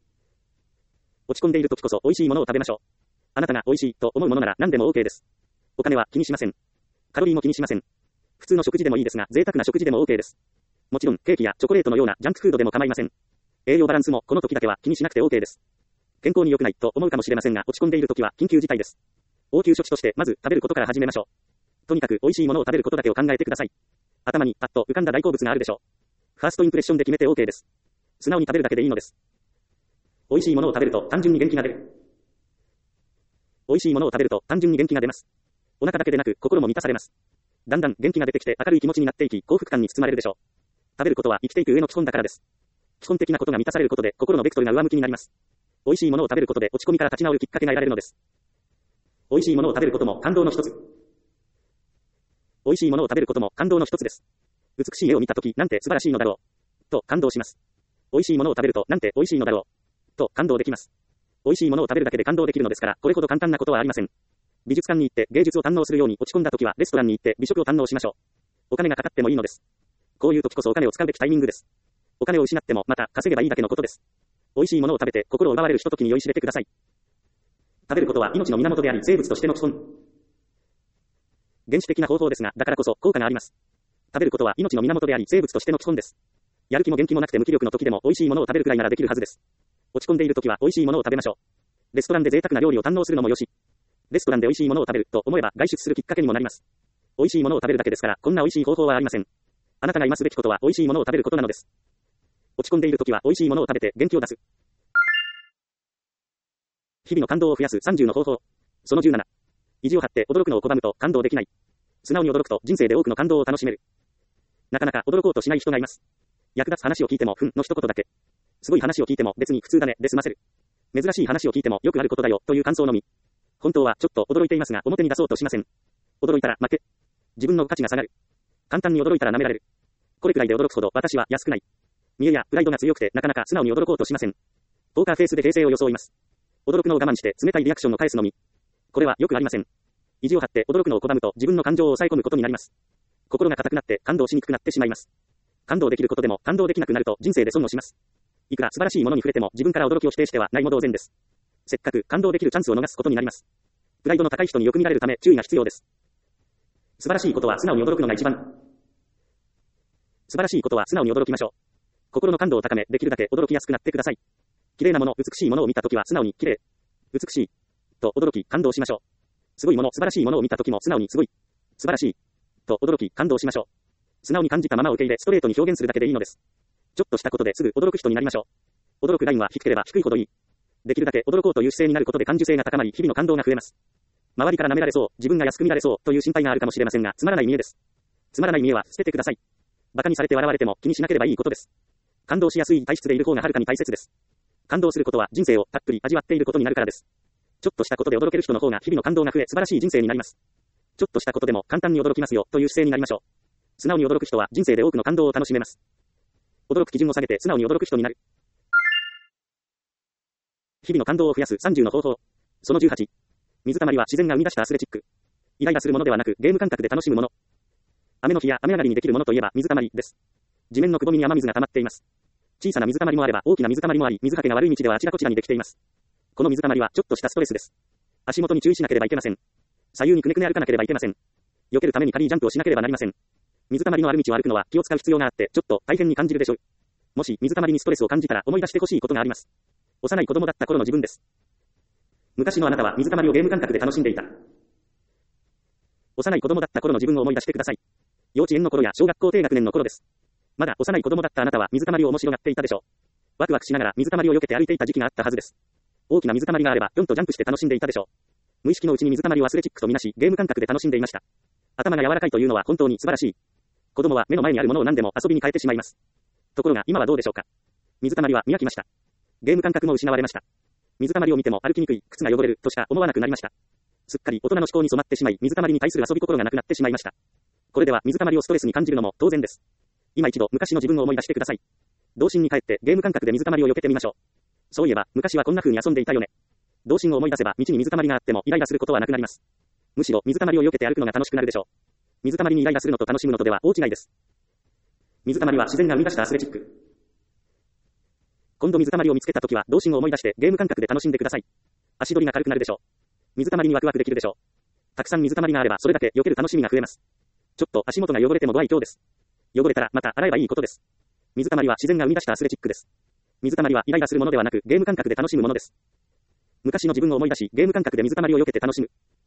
落ち込んでいる時こそ美味しいものを食べましょう。あなたが美味しいと思うものなら何でも OK です。 お金は気にしません。カロリーも気にしません。普通の食事でもいいですが、贅沢な食事でも OK です。もちろん、ケーキやチョコレートのようなジャンクフードでも構いません。栄養バランスもこの時だけは気にしなくて OK です。健康に良くないと思うかもしれませんが、落ち込んでいる時は緊急事態です。応急処置として、まず食べることから始めましょう。とにかく美味しいものを食べることだけを考えてください。頭にパッと浮かんだ大好物があるでしょう。ファーストインプレッションで決めて OK です。素直に食べるだけでいいのです。美味しいものを食べると単純に元気が出る。美味しいものを食べると単純に元気が出ます。お腹だけでなく心も満たされます。だんだん元気が出てきて明るい気持ちになっていき、幸福感に包まれるでしょう。食べることは生きていく上の基本だからです。基本的なことが満たされることで心のベクトルが上向きになります。美味しいものを食べることで落ち込みから立ち直るきっかけが得られるのです。美味しいものを食べることも感動の一つ。美味しいものを食べることも感動の一つです。美しい絵を見たとき、なんて素晴らしいのだろう。と感動します。美味しいものを食べると、なんて美味しいのだろう。と感動できます。美味しいものを食べるだけで感動できるのですから、これほど簡単なことはありません。美術館に行って芸術を堪能するように落ち込んだときは、レストランに行って美食を堪能しましょう。お金がかかってもいいのです。こういう時こそお金を使うべきタイミングです。お金を失ってもまた稼げばいいだけのことです。美味しいものを食べて心を奪われるひとときに酔いしれてください。食べることは命の源であり、生物としての基本。原始的な方法ですが、だからこそ効果があります。食べることは命の源であり、生物としての基本です。やる気も元気もなくて無気力の時でも美味しいものを食べるくらいならできるはずです。落ち込んでいる時は美味しいものを食べましょう。レストランで贅沢な料理を堪能するのもよし。レストランで美味しいものを食べると思えば外出するきっかけにもなります。美味しいものを食べるだけですから、こんな美味しい方法はありません。あなたが今すべきことは美味しいものを食べることなのです。落ち込んでいる時は美味しいものを食べて元気を出す。日々の感動を増やす30の方法。その17。意地を張って驚くのを拒むと感動できない。素直に驚くと人生で多くの感動を楽しめる。なかなか驚こうとしない人がいます。役立つ話を聞いても、ふんの一言だけ。すごい話を聞いても別に普通だねで済ませる。珍しい話を聞いてもよくあることだよという感想のみ。本当はちょっと驚いていますが表に出そうとしません。驚いたら負け。自分の価値が下がる。簡単に驚いたら舐められる。これくらいで驚くほど私は安くない。見栄やプライドが強くてなかなか素直に驚こうとしません。ポーカーフェイスで平静を装います。驚くのを我慢して冷たいリアクションを返すのみ。これはよくありません。意地を張って驚くのを拒むと自分の感情を抑え込むことになります。心が硬くなって感動しにくくなってしまいます。感動できることでも感動できなくなると人生で損をします。いくら素晴らしいものに触れても自分から驚きを否定してはないも同然です。せっかく感動できるチャンスを逃すことになります。プライドの高い人によく見られるため注意が必要です。素晴らしいことは素直に驚くのが一番。素晴らしいことは素直に驚きましょう。心の感度を高め、できるだけ驚きやすくなってください。綺麗なもの、美しいものを見たときは素直に綺麗、美しいと驚き感動しましょう。すごいもの、素晴らしいものを見たときも素直にすごい、素晴らしいと驚き感動しましょう。素直に感じたまま受け入れ、ストレートに表現するだけでいいのです。ちょっとしたことですぐ驚く人になりましょう。驚くラインは低ければ低いほどいい。できるだけ驚こうという姿勢になることで感受性が高まり、日々の感動が増えます。周りから舐められそう、自分が安く見られそうという心配があるかもしれませんが、つまらない見栄です。つまらない見栄は捨ててください。馬鹿にされて笑われても気にしなければいいことです。感動しやすい体質でいる方がはるかに大切です。感動することは人生をたっぷり味わっていることになるからです。ちょっとしたことで驚ける人の方が日々の感動が増え、素晴らしい人生になります。ちょっとしたことでも簡単に驚きますよという姿勢になりましょう。素直に驚く人は人生で多くの感動を楽しめます。驚く基準を下げて素直に驚く人になる。日々の感動を増やす30の方法。その18。水たまりは自然が生み出したアスレチック。イライラするものではなくゲーム感覚で楽しむもの。雨の日や雨上がりにできるものといえば水たまりです。地面のくぼみに雨水が溜まっています。小さな水たまりもあれば大きな水たまりもあり、水かけが悪い道ではあちらこちらにできています。この水たまりはちょっとしたストレスです。足元に注意しなければいけません。左右にくねくね歩かなければいけません。避けるために軽いジャンプをしなければなりません。水たまりのある道を歩くのは気を使う必要があって、ちょっと大変に感じるでしょう。もし水たまりにストレスを感じたら思い出してほしいことがあります。幼い子供だった頃の自分です。昔のあなたは水たまりをゲーム感覚で楽しんでいた。幼い子供だった頃の自分を思い出してください。幼稚園の頃や小学校低学年の頃です。まだ幼い子供だったあなたは水たまりを面白がっていたでしょう。ワクワクしながら水たまりを避けて歩いていた時期があったはずです。大きな水たまりがあればぴょんとジャンプして楽しんでいたでしょう。無意識のうちに水たまりをアスレチックとみなし、ゲーム感覚で楽しんでいました。頭が柔らかいというのは本当に素晴らしい。子供は目の前にあるものを何でも遊びに変えてしまいます。ところが今はどうでしょうか。水たまりは見飽きました。ゲーム感覚も失われました。水たまりを見ても歩きにくい、靴が汚れるとしか思わなくなりました。すっかり大人の思考に染まってしまい、水たまりに対する遊び心がなくなってしまいました。これでは水たまりをストレスに感じるのも当然です。今一度昔の自分を思い出してください。童心に帰ってゲーム感覚で水たまりを避けてみましょう。そういえば昔はこんな風に遊んでいたよね。童心を思い出せば道に水たまりがあってもイライラすることはなくなります。むしろ水たまりを避けて歩くのが楽しくなるでしょう。水たまりにイライラするのと楽しむのとでは大違いです。水たまりは自然が生み出したアスレチック。今度水たまりを見つけたときは童心を思い出してゲーム感覚で楽しんでください。足取りが軽くなるでしょう。水たまりにワクワクできるでしょう。 たくさん水たまりがあればそれだけ避ける楽しみが増えます。ちょっと足元が汚れてもご愛嬌です。汚れたらまた洗えばいいことです。水たまりは自然が生み出したアスレチックです。水たまりはイライラするものではなくゲーム感覚で楽しむものです。昔の自分を思い出しゲーム感覚で水たまりを避けて楽しむ。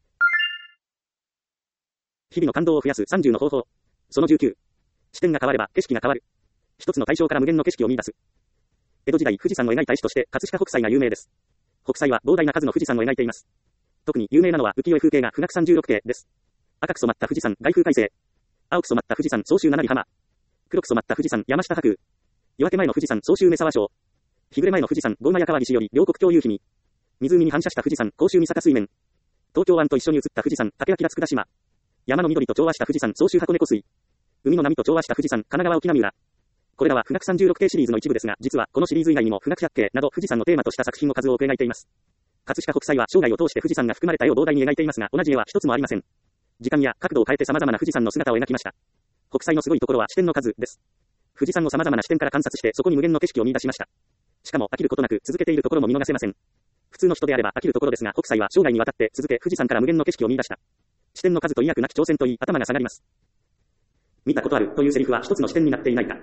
日々の感動を増やす30の方法。その19。視点が変われば景色が変わる。一つの対象から無限の景色を見出す。江戸時代富士山を描いた絵師として葛飾北斎が有名です。北斎は膨大な数の富士山を描いています。特に有名なのは浮世絵風景画富岳36景です。赤く染まった富士山外風快晴。青く染まった富士山総集七里浜。黒く染まった富士山山下白空。夜明け前の富士山総集目沢省。日暮れ前の富士山郷間川岸より両国共有日に。湖に反射した富士山甲州三坂水面。東京湾と一緒に映った富士山竹脇立佃島。山の緑と調和した富士山総集箱根湖水。海の波と調和した富士山神奈川沖浪浦。これらは富岳36景シリーズの一部ですが、実はこのシリーズ以外にも富岳百景など富士山のテーマとした作品を数多く描いています。葛飾北斎は生涯を通して富士山が含まれた絵を膨大に描いていますが、同じ絵は一つもありません。時間や角度を変えて様々な富士山の姿を描きました。北斎のすごいところは視点の数です。富士山を様々な視点から観察してそこに無限の景色を見出しました。しかも飽きることなく続けているところも見逃せません。普通の人であれば飽きるところですが、北斎は生涯にわたって続け富士山から無限の景色を見出した。視点の数と意訳なき挑戦といい頭が下がります。見たことあるというセリフは一つの視点になっていないか。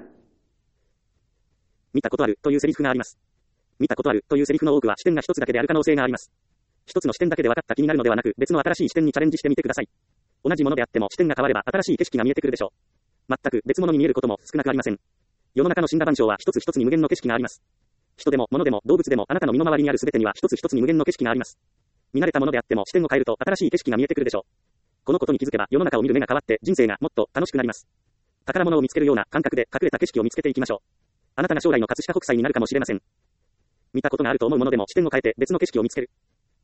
見たことあるというセリフがあります。見たことあるというセリフの多くは視点が一つだけである可能性があります。一つの視点だけで分かった気になるのではなく、別の新しい視点にチャレンジしてみてください。同じものであっても視点が変われば新しい景色が見えてくるでしょう。全く別物に見えることも少なくありません。世の中の森羅万象は一つ一つに無限の景色があります。人でも物でも動物でもあなたの身の回りにある全てには一つ一つに無限の景色があります。見慣れたものであっても視点を変えると新しい景色が見えてくるでしょう。このことに気づけば世の中を見る目が変わって人生がもっと楽しくなります。宝物を見つけるような感覚で隠れた景色を見つけていきましょう。あなたが将来の葛飾北斎になるかもしれません。見たことがあると思うものでも視点を変えて別の景色を見つける。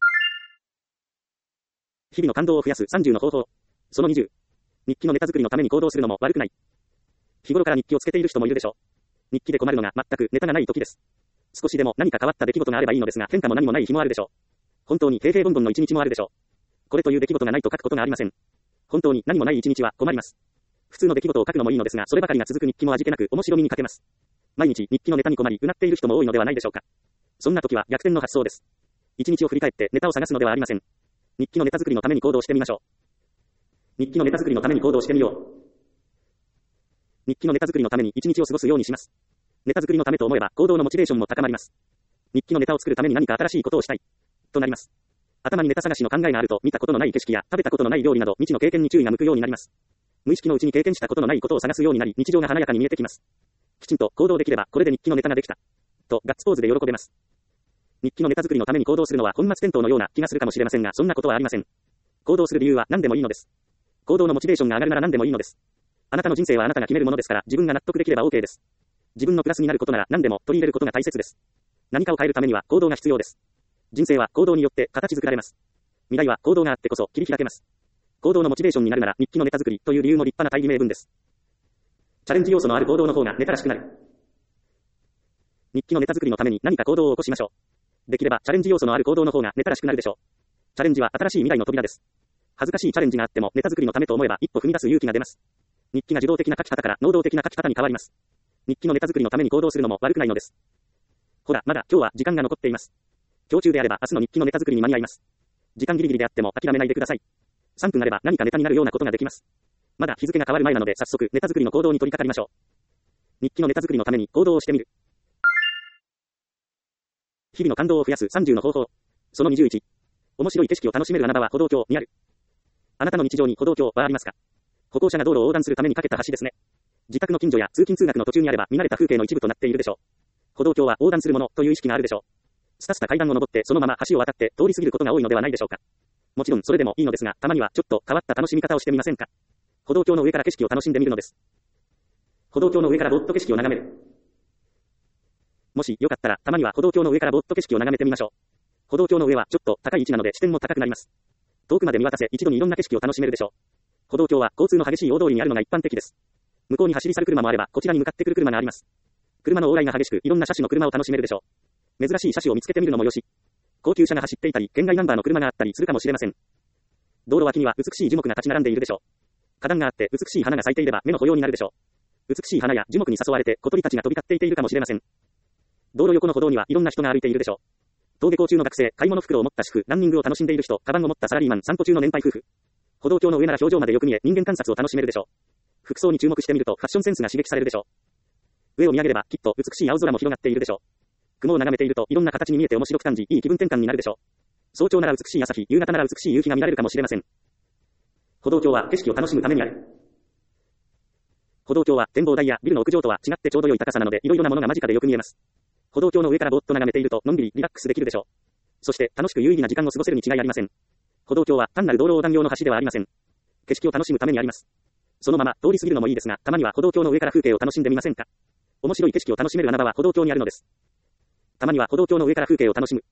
日々の感動を増やす30の方法。その20。日記のネタ作りのために行動するのも悪くない。日頃から日記をつけている人もいるでしょう。日記で困るのが全くネタがない時です。少しでも何か変わった出来事があればいいのですが、変化も何もない日もあるでしょう。本当に平々凡々の一日もあるでしょう。これという出来事がないと書くことがありません。本当に何もない一日は困ります。普通の出来事を書くのもいいのですが、そればかりが続く日記も味気なく面白みに欠けます。毎日日記のネタに困り、うなっている人も多いのではないでしょうか。そんな時は逆転の発想です。一日を振り返ってネタを探すのではありません。日記のネタ作りのために行動してみましょう。日記のネタ作りのために行動してみよう。日記のネタ作りのために一日を過ごすようにします。ネタ作りのためと思えば行動のモチベーションも高まります。日記のネタを作るために何か新しいことをしたい。となります。頭にネタ探しの考えがあると見たことのない景色や食べたことのない料理など未知の経験に注意が向くようになります。無意識のうちに経験したことのないことを探すようになり日常が華やかに見えてきます。きちんと行動できればこれで日記のネタができた。とガッツポーズで喜べます。日記のネタ作りのために行動するのは本末転倒のような気がするかもしれませんが、そんなことはありません。行動する理由は何でもいいのです。行動のモチベーションが上がるなら何でもいいのです。あなたの人生はあなたが決めるものですから、自分が納得できれば OK です。自分のプラスになることなら何でも取り入れることが大切です。何かを変えるためには行動が必要です。人生は行動によって形作られます。未来は行動があってこそ切り開けます。行動のモチベーションになるなら日記のネタ作りという理由も立派な大義名分です。チャレンジ要素のある行動の方がネタらしくなる。日記のネタ作りのために何か行動を起こしましょう。できればチャレンジ要素のある行動の方がネタらしくなるでしょう。チャレンジは新しい未来の扉です。恥ずかしいチャレンジがあってもネタ作りのためと思えば一歩踏み出す勇気が出ます。日記が受動的な書き方から能動的な書き方に変わります。日記のネタ作りのために行動するのも悪くないのです。ほら、まだ今日は時間が残っています。今日中であれば明日の日記のネタ作りに間に合います。時間ギリギリであっても諦めないでください。3分あれば何かネタになるようなことができます。まだ日付が変わる前なので早速ネタ作りの行動に取り掛かりましょう。日記のネタ作りのために行動をしてみる。日々の感動を増やす30の方法。その21。面白い景色を楽しめる穴場は歩道橋にある。あなたの日常に歩道橋はありますか？歩行者が道路を横断するために架けた橋ですね。自宅の近所や通勤通学の途中にあれば見慣れた風景の一部となっているでしょう。歩道橋は横断するものという意識があるでしょう。スタスタ階段を登ってそのまま橋を渡って通り過ぎることが多いのではないでしょうか。もちろんそれでもいいのですが、たまにはちょっと変わった楽しみ方をしてみませんか。歩道橋の上から景色を楽しんでみるのです。歩道橋の上からぼーっと景色を眺める。もしよかったらたまには歩道橋の上からぼーっと景色を眺めてみましょう。歩道橋の上はちょっと高い位置なので視点も高くなります。遠くまで見渡せ一度にいろんな景色を楽しめるでしょう。歩道橋は交通の激しい大通りにあるのが一般的です。向こうに走り去る車もあればこちらに向かってくる車があります。車の往来が激しくいろんな車種の車を楽しめるでしょう。珍しい車種を見つけてみるのもよし。高級車が走っていたり県外ナンバーの車があったりするかもしれません。道路脇には美しい樹木が立ち並んでいるでしょう。花壇があって美しい花が咲いていれば目の保養になるでしょう。美しい花や樹木に誘われて小鳥たちが飛び交っていているかもしれません。道路横の歩道にはいろんな人が歩いているでしょう。登下校中の学生、買い物袋を持った主婦、ランニングを楽しんでいる人、カバンを持ったサラリーマン、散歩中の年配夫婦。 歩道橋の上なら表情までよく見え、人間観察を楽しめるでしょう。服装に注目してみるとファッションセンスが刺激されるでしょう。上を見上げればきっと美しい青空も広がっているでしょう。雲を眺めているといろんな形に見えて面白く感じ、いい気分転換になるでしょう。早朝なら美しい朝日、夕方なら美しい夕日が見られるかもしれません。歩道橋は景色を楽しむためにある。歩道橋は展望台やビルの屋上とは違ってちょうど良い高さなので、いろいろなものが間近でよく見えます。歩道橋の上からぼーっと眺めているとのんびりリラックスできるでしょう。そして楽しく有意義な時間を過ごせるに違いありません。歩道橋は単なる道路横断用の橋ではありません。景色を楽しむためにあります。そのまま通り過ぎるのもいいですが、たまには歩道橋の上から風景を楽しんでみませんか。面白い景色を楽しめる穴場は歩道橋にあるのです。たまには歩道橋の上から風景を楽しむ。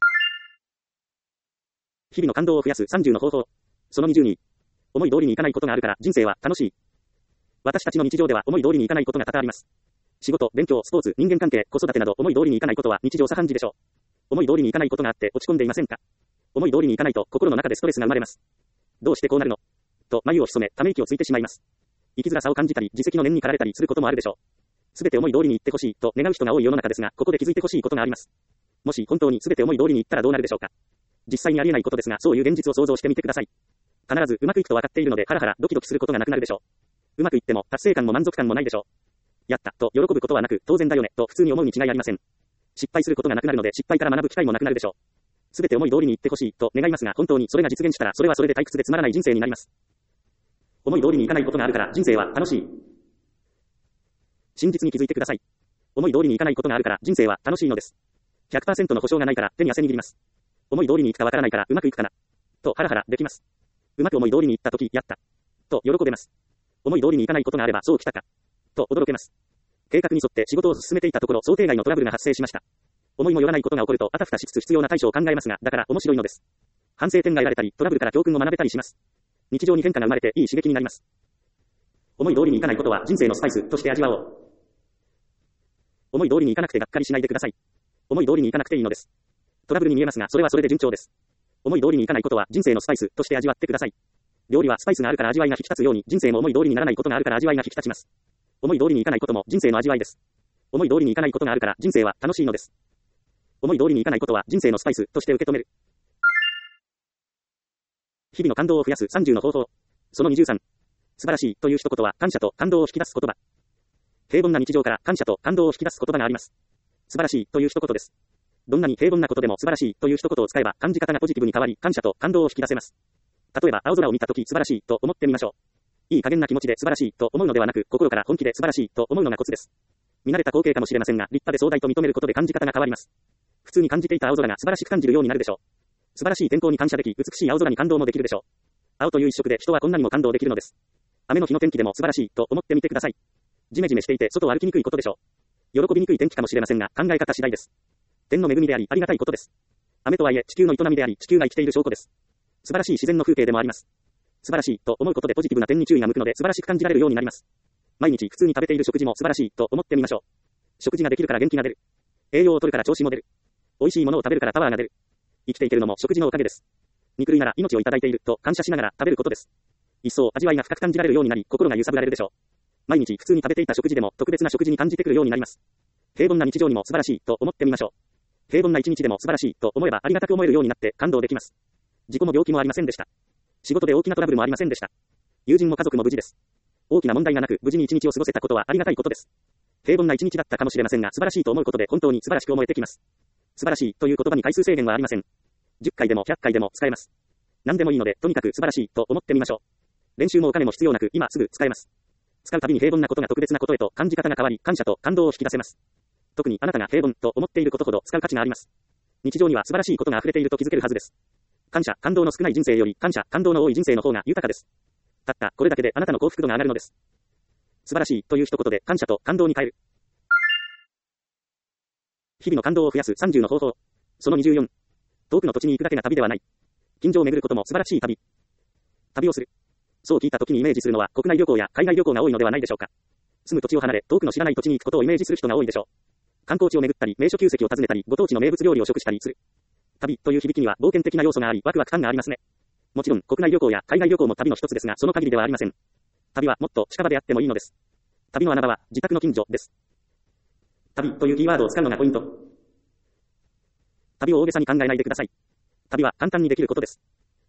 日々の感動を増やす30の方法。その20に、思い通りにいかないことがあるから人生は楽しい。私たちの日常では思い通りにいかないことが多々あります。仕事、勉強、スポーツ、人間関係、子育てなど思い通りにいかないことは日常茶飯事でしょう。思い通りにいかないことがあって落ち込んでいませんか。思い通りにいかないと心の中でストレスが生まれます。どうしてこうなるのと眉を潜め、ため息をついてしまいます。生きづらさを感じたり、自責の念に駆られたりすることもあるでしょう。すべて思い通りにいってほしいと願う人が多い世の中ですが、ここで気づいてほしいことがあります。もし本当にすべて思い通りにいったらどうなるでしょうか。実際にありえないことですが、そういう現実を想像してみてください。必ずうまくいくと分かっているので、ハラハラドキドキすることがなくなるでしょう。うまくいっても達成感も満足感もないでしょう。やったと喜ぶことはなく、当然だよねと普通に思うに違いありません。失敗することがなくなるので、失敗から学ぶ機会もなくなるでしょう。すべて思い通りにいってほしいと願いますが、本当にそれが実現したら、それはそれで退屈でつまらない人生になります。思い通りにいかないことがあるから人生は楽しい。真実に気づいてください。思い通りにいかないことがあるから人生は楽しいのです。100% の保証がないから手に汗握ります。思い通りにいくかわからないからうまくいくかなとハラハラできます。うまく思い通りにいったとき、やったと喜べます。思い通りにいかないことがあればそうきたかと驚けます。計画に沿って仕事を進めていたところ、想定外のトラブルが発生しました。思いもよらないことが起こると、あたふたしつつ必要な対処を考えますが、だから面白いのです。反省点が得られたり、トラブルから教訓を学べたりします。日常に変化が生まれていい刺激になります。思い通りにいかないことは人生のスパイスとして味わおう。思い通りにいかなくてがっかりしないでください。思い通りにいかなくていいのです。トラブルに見えますが、それはそれで順調です。思い通りにいかないことは人生のスパイスとして味わってください。料理はスパイスがあるから味わいが引き立つように、人生も思い通りにならないことがあるから味わいが引き立ちます。思い通りにいかないことも人生の味わいです。思い通りにいかないことがあるから人生は楽しいのです。思い通りにいかないことは人生のスパイスとして受け止める。日々の感動を増やす30の方法。その23。素晴らしいという一言は感謝と感動を引き出す言葉。平凡な日常から感謝と感動を引き出す言葉があります。素晴らしいという一言です。どんなに平凡なことでも素晴らしいという一言を使えば感じ方がポジティブに変わり、感謝と感動を引き出せます。例えば青空を見たとき素晴らしいと思ってみましょう。いい加減な気持ちで素晴らしいと思うのではなく、心から本気で素晴らしいと思うのがコツです。見慣れた光景かもしれませんが、立派で壮大と認めることで感じ方が変わります。普通に感じていた青空が素晴らしく感じるようになるでしょう。素晴らしい天候に感謝でき、美しい青空に感動もできるでしょう。青という一色で人はこんなにも感動できるのです。雨の日の天気でも素晴らしいと思ってみてください。ジメジメしていて外を歩きにくいことでしょう。喜びにくい天気かもしれませんが、考え方次第です。天の恵みであり、ありがたいことです。雨とはいえ、地球の営みであり、地球が生きている証拠です。素晴らしい自然の風景でもあります。素晴らしいと思うことでポジティブな点に注意が向くので素晴らしく感じられるようになります。毎日普通に食べている食事も素晴らしいと思ってみましょう。食事ができるから元気が出る。栄養を取るから調子も出る。美味しいものを食べるからパワーが出る。生きていけるのも食事のおかげです。肉類なら命をいただいていると感謝しながら食べることです。一層味わいが深く感じられるようになり、心が揺さぶられるでしょう。毎日普通に食べていた食事でも特別な食事に感じてくるようになります。平凡な日常にも素晴らしいと思ってみましょう。平凡な一日でも素晴らしいと思えばありがたく思えるようになって感動できます。事故も病気もありませんでした。仕事で大きなトラブルもありませんでした。友人も家族も無事です。大きな問題がなく無事に一日を過ごせたことはありがたいことです。平凡な一日だったかもしれませんが素晴らしいと思うことで本当に素晴らしく思えてきます。素晴らしいという言葉に回数制限はありません。10回でも100回でも使えます。何でもいいのでとにかく素晴らしいと思ってみましょう。練習もお金も必要なく今すぐ使えます。使うたびに平凡なことが特別なことへと感じ方が変わり、感謝と感動を引き出せます。特にあなたが平凡と思っていることほど使う価値があります。日常には素晴らしいことが溢れていると気づけるはずです。感謝、感動の少ない人生より感謝、感動の多い人生の方が豊かです。たったこれだけであなたの幸福度が上がるのです。素晴らしいという一言で感謝と感動に変える。日々の感動を増やす30の方法。その24。遠くの土地に行くだけが旅ではない。近所を巡ることも素晴らしい旅。旅をする。そう聞いた時にイメージするのは国内旅行や海外旅行が多いのではないでしょうか。住む土地を離れ遠くの知らない土地に行くことをイメージする人が多いでしょう。観光地を巡ったり、名所旧跡を訪ねたり、ご当地の名物料理を食したりする。旅という響きには冒険的な要素があり、ワクワク感がありますね。もちろん国内旅行や海外旅行も旅の一つですが、その限りではありません。旅はもっと近場であってもいいのです。旅の穴場は自宅の近所です。旅というキーワードを使うのがポイント。旅を大げさに考えないでください。旅は簡単にできることです。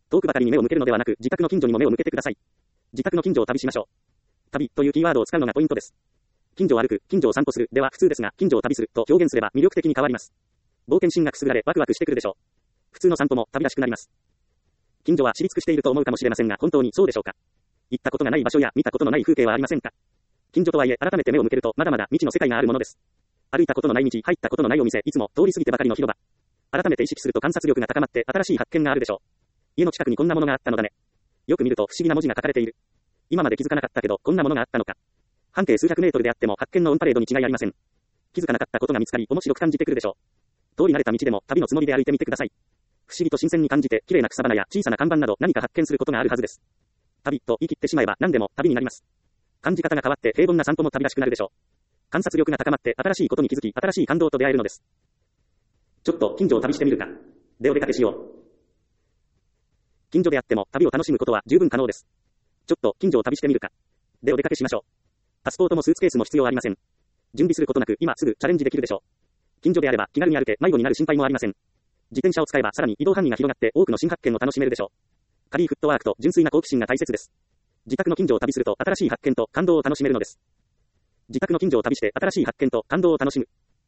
遠くばかりに目を向けるのではなく、自宅の近所にも目を向けてください。自宅の近所を旅しましょう。旅というキーワードを使うのがポイントです。近所を歩く、近所を散歩するでは普通ですが、近所を旅すると表現すれば魅力的に変わります。冒険心がくすぐられワクワクしてくるでしょう。普通の散歩も旅らしくなります。近所は知り尽くしていると思うかもしれませんが、本当にそうでしょうか。行ったことがない場所や見たことのない風景はありませんか。近所とはいえ改めて目を向けるとまだまだ未知の世界があるものです。歩いたことのない道、入ったことのないお店、いつも通り過ぎてばかりの広場。改めて意識すると観察力が高まって新しい発見があるでしょう。家の近くにこんなものがあったのだね。よく見ると不思議な文字が書かれている。今まで気づかなかったけど、こんなものがあったのか。半径数百メートルであっても発見のオンパレードに違いありません。気づかなかったことが見つかり、面白く感じてくるでしょう。通り慣れた道でも旅のつもりで歩いてみてください。不思議と新鮮に感じて、綺麗な草花や小さな看板など何か発見することがあるはずです。旅と言い切ってしまえば何でも旅になります。感じ方が変わって平凡な散歩も旅らしくなるでしょう。観察力が高まって新しいことに気づき、新しい感動と出会えるのです。ちょっと近所を旅してみるか。でお出かけしよう。近所であっても旅を楽しむことは十分可能です。ちょっと近所を旅してみるか。でお出かけしましょう。パスポートもスーツケースも必要ありません。準備することなく今すぐチャレンジできるでしょう。近所であれば気軽に歩け迷子になる心配もありません。自転車を使えばさらに移動範囲が広がって多くの新発見を楽しめるでしょう。軽いフットワークと純粋な好奇心が大切です。自宅の近所を旅すると新しい発見と感動を楽しめるのです。自宅の近所を旅して新しい発見と感動を楽しむ。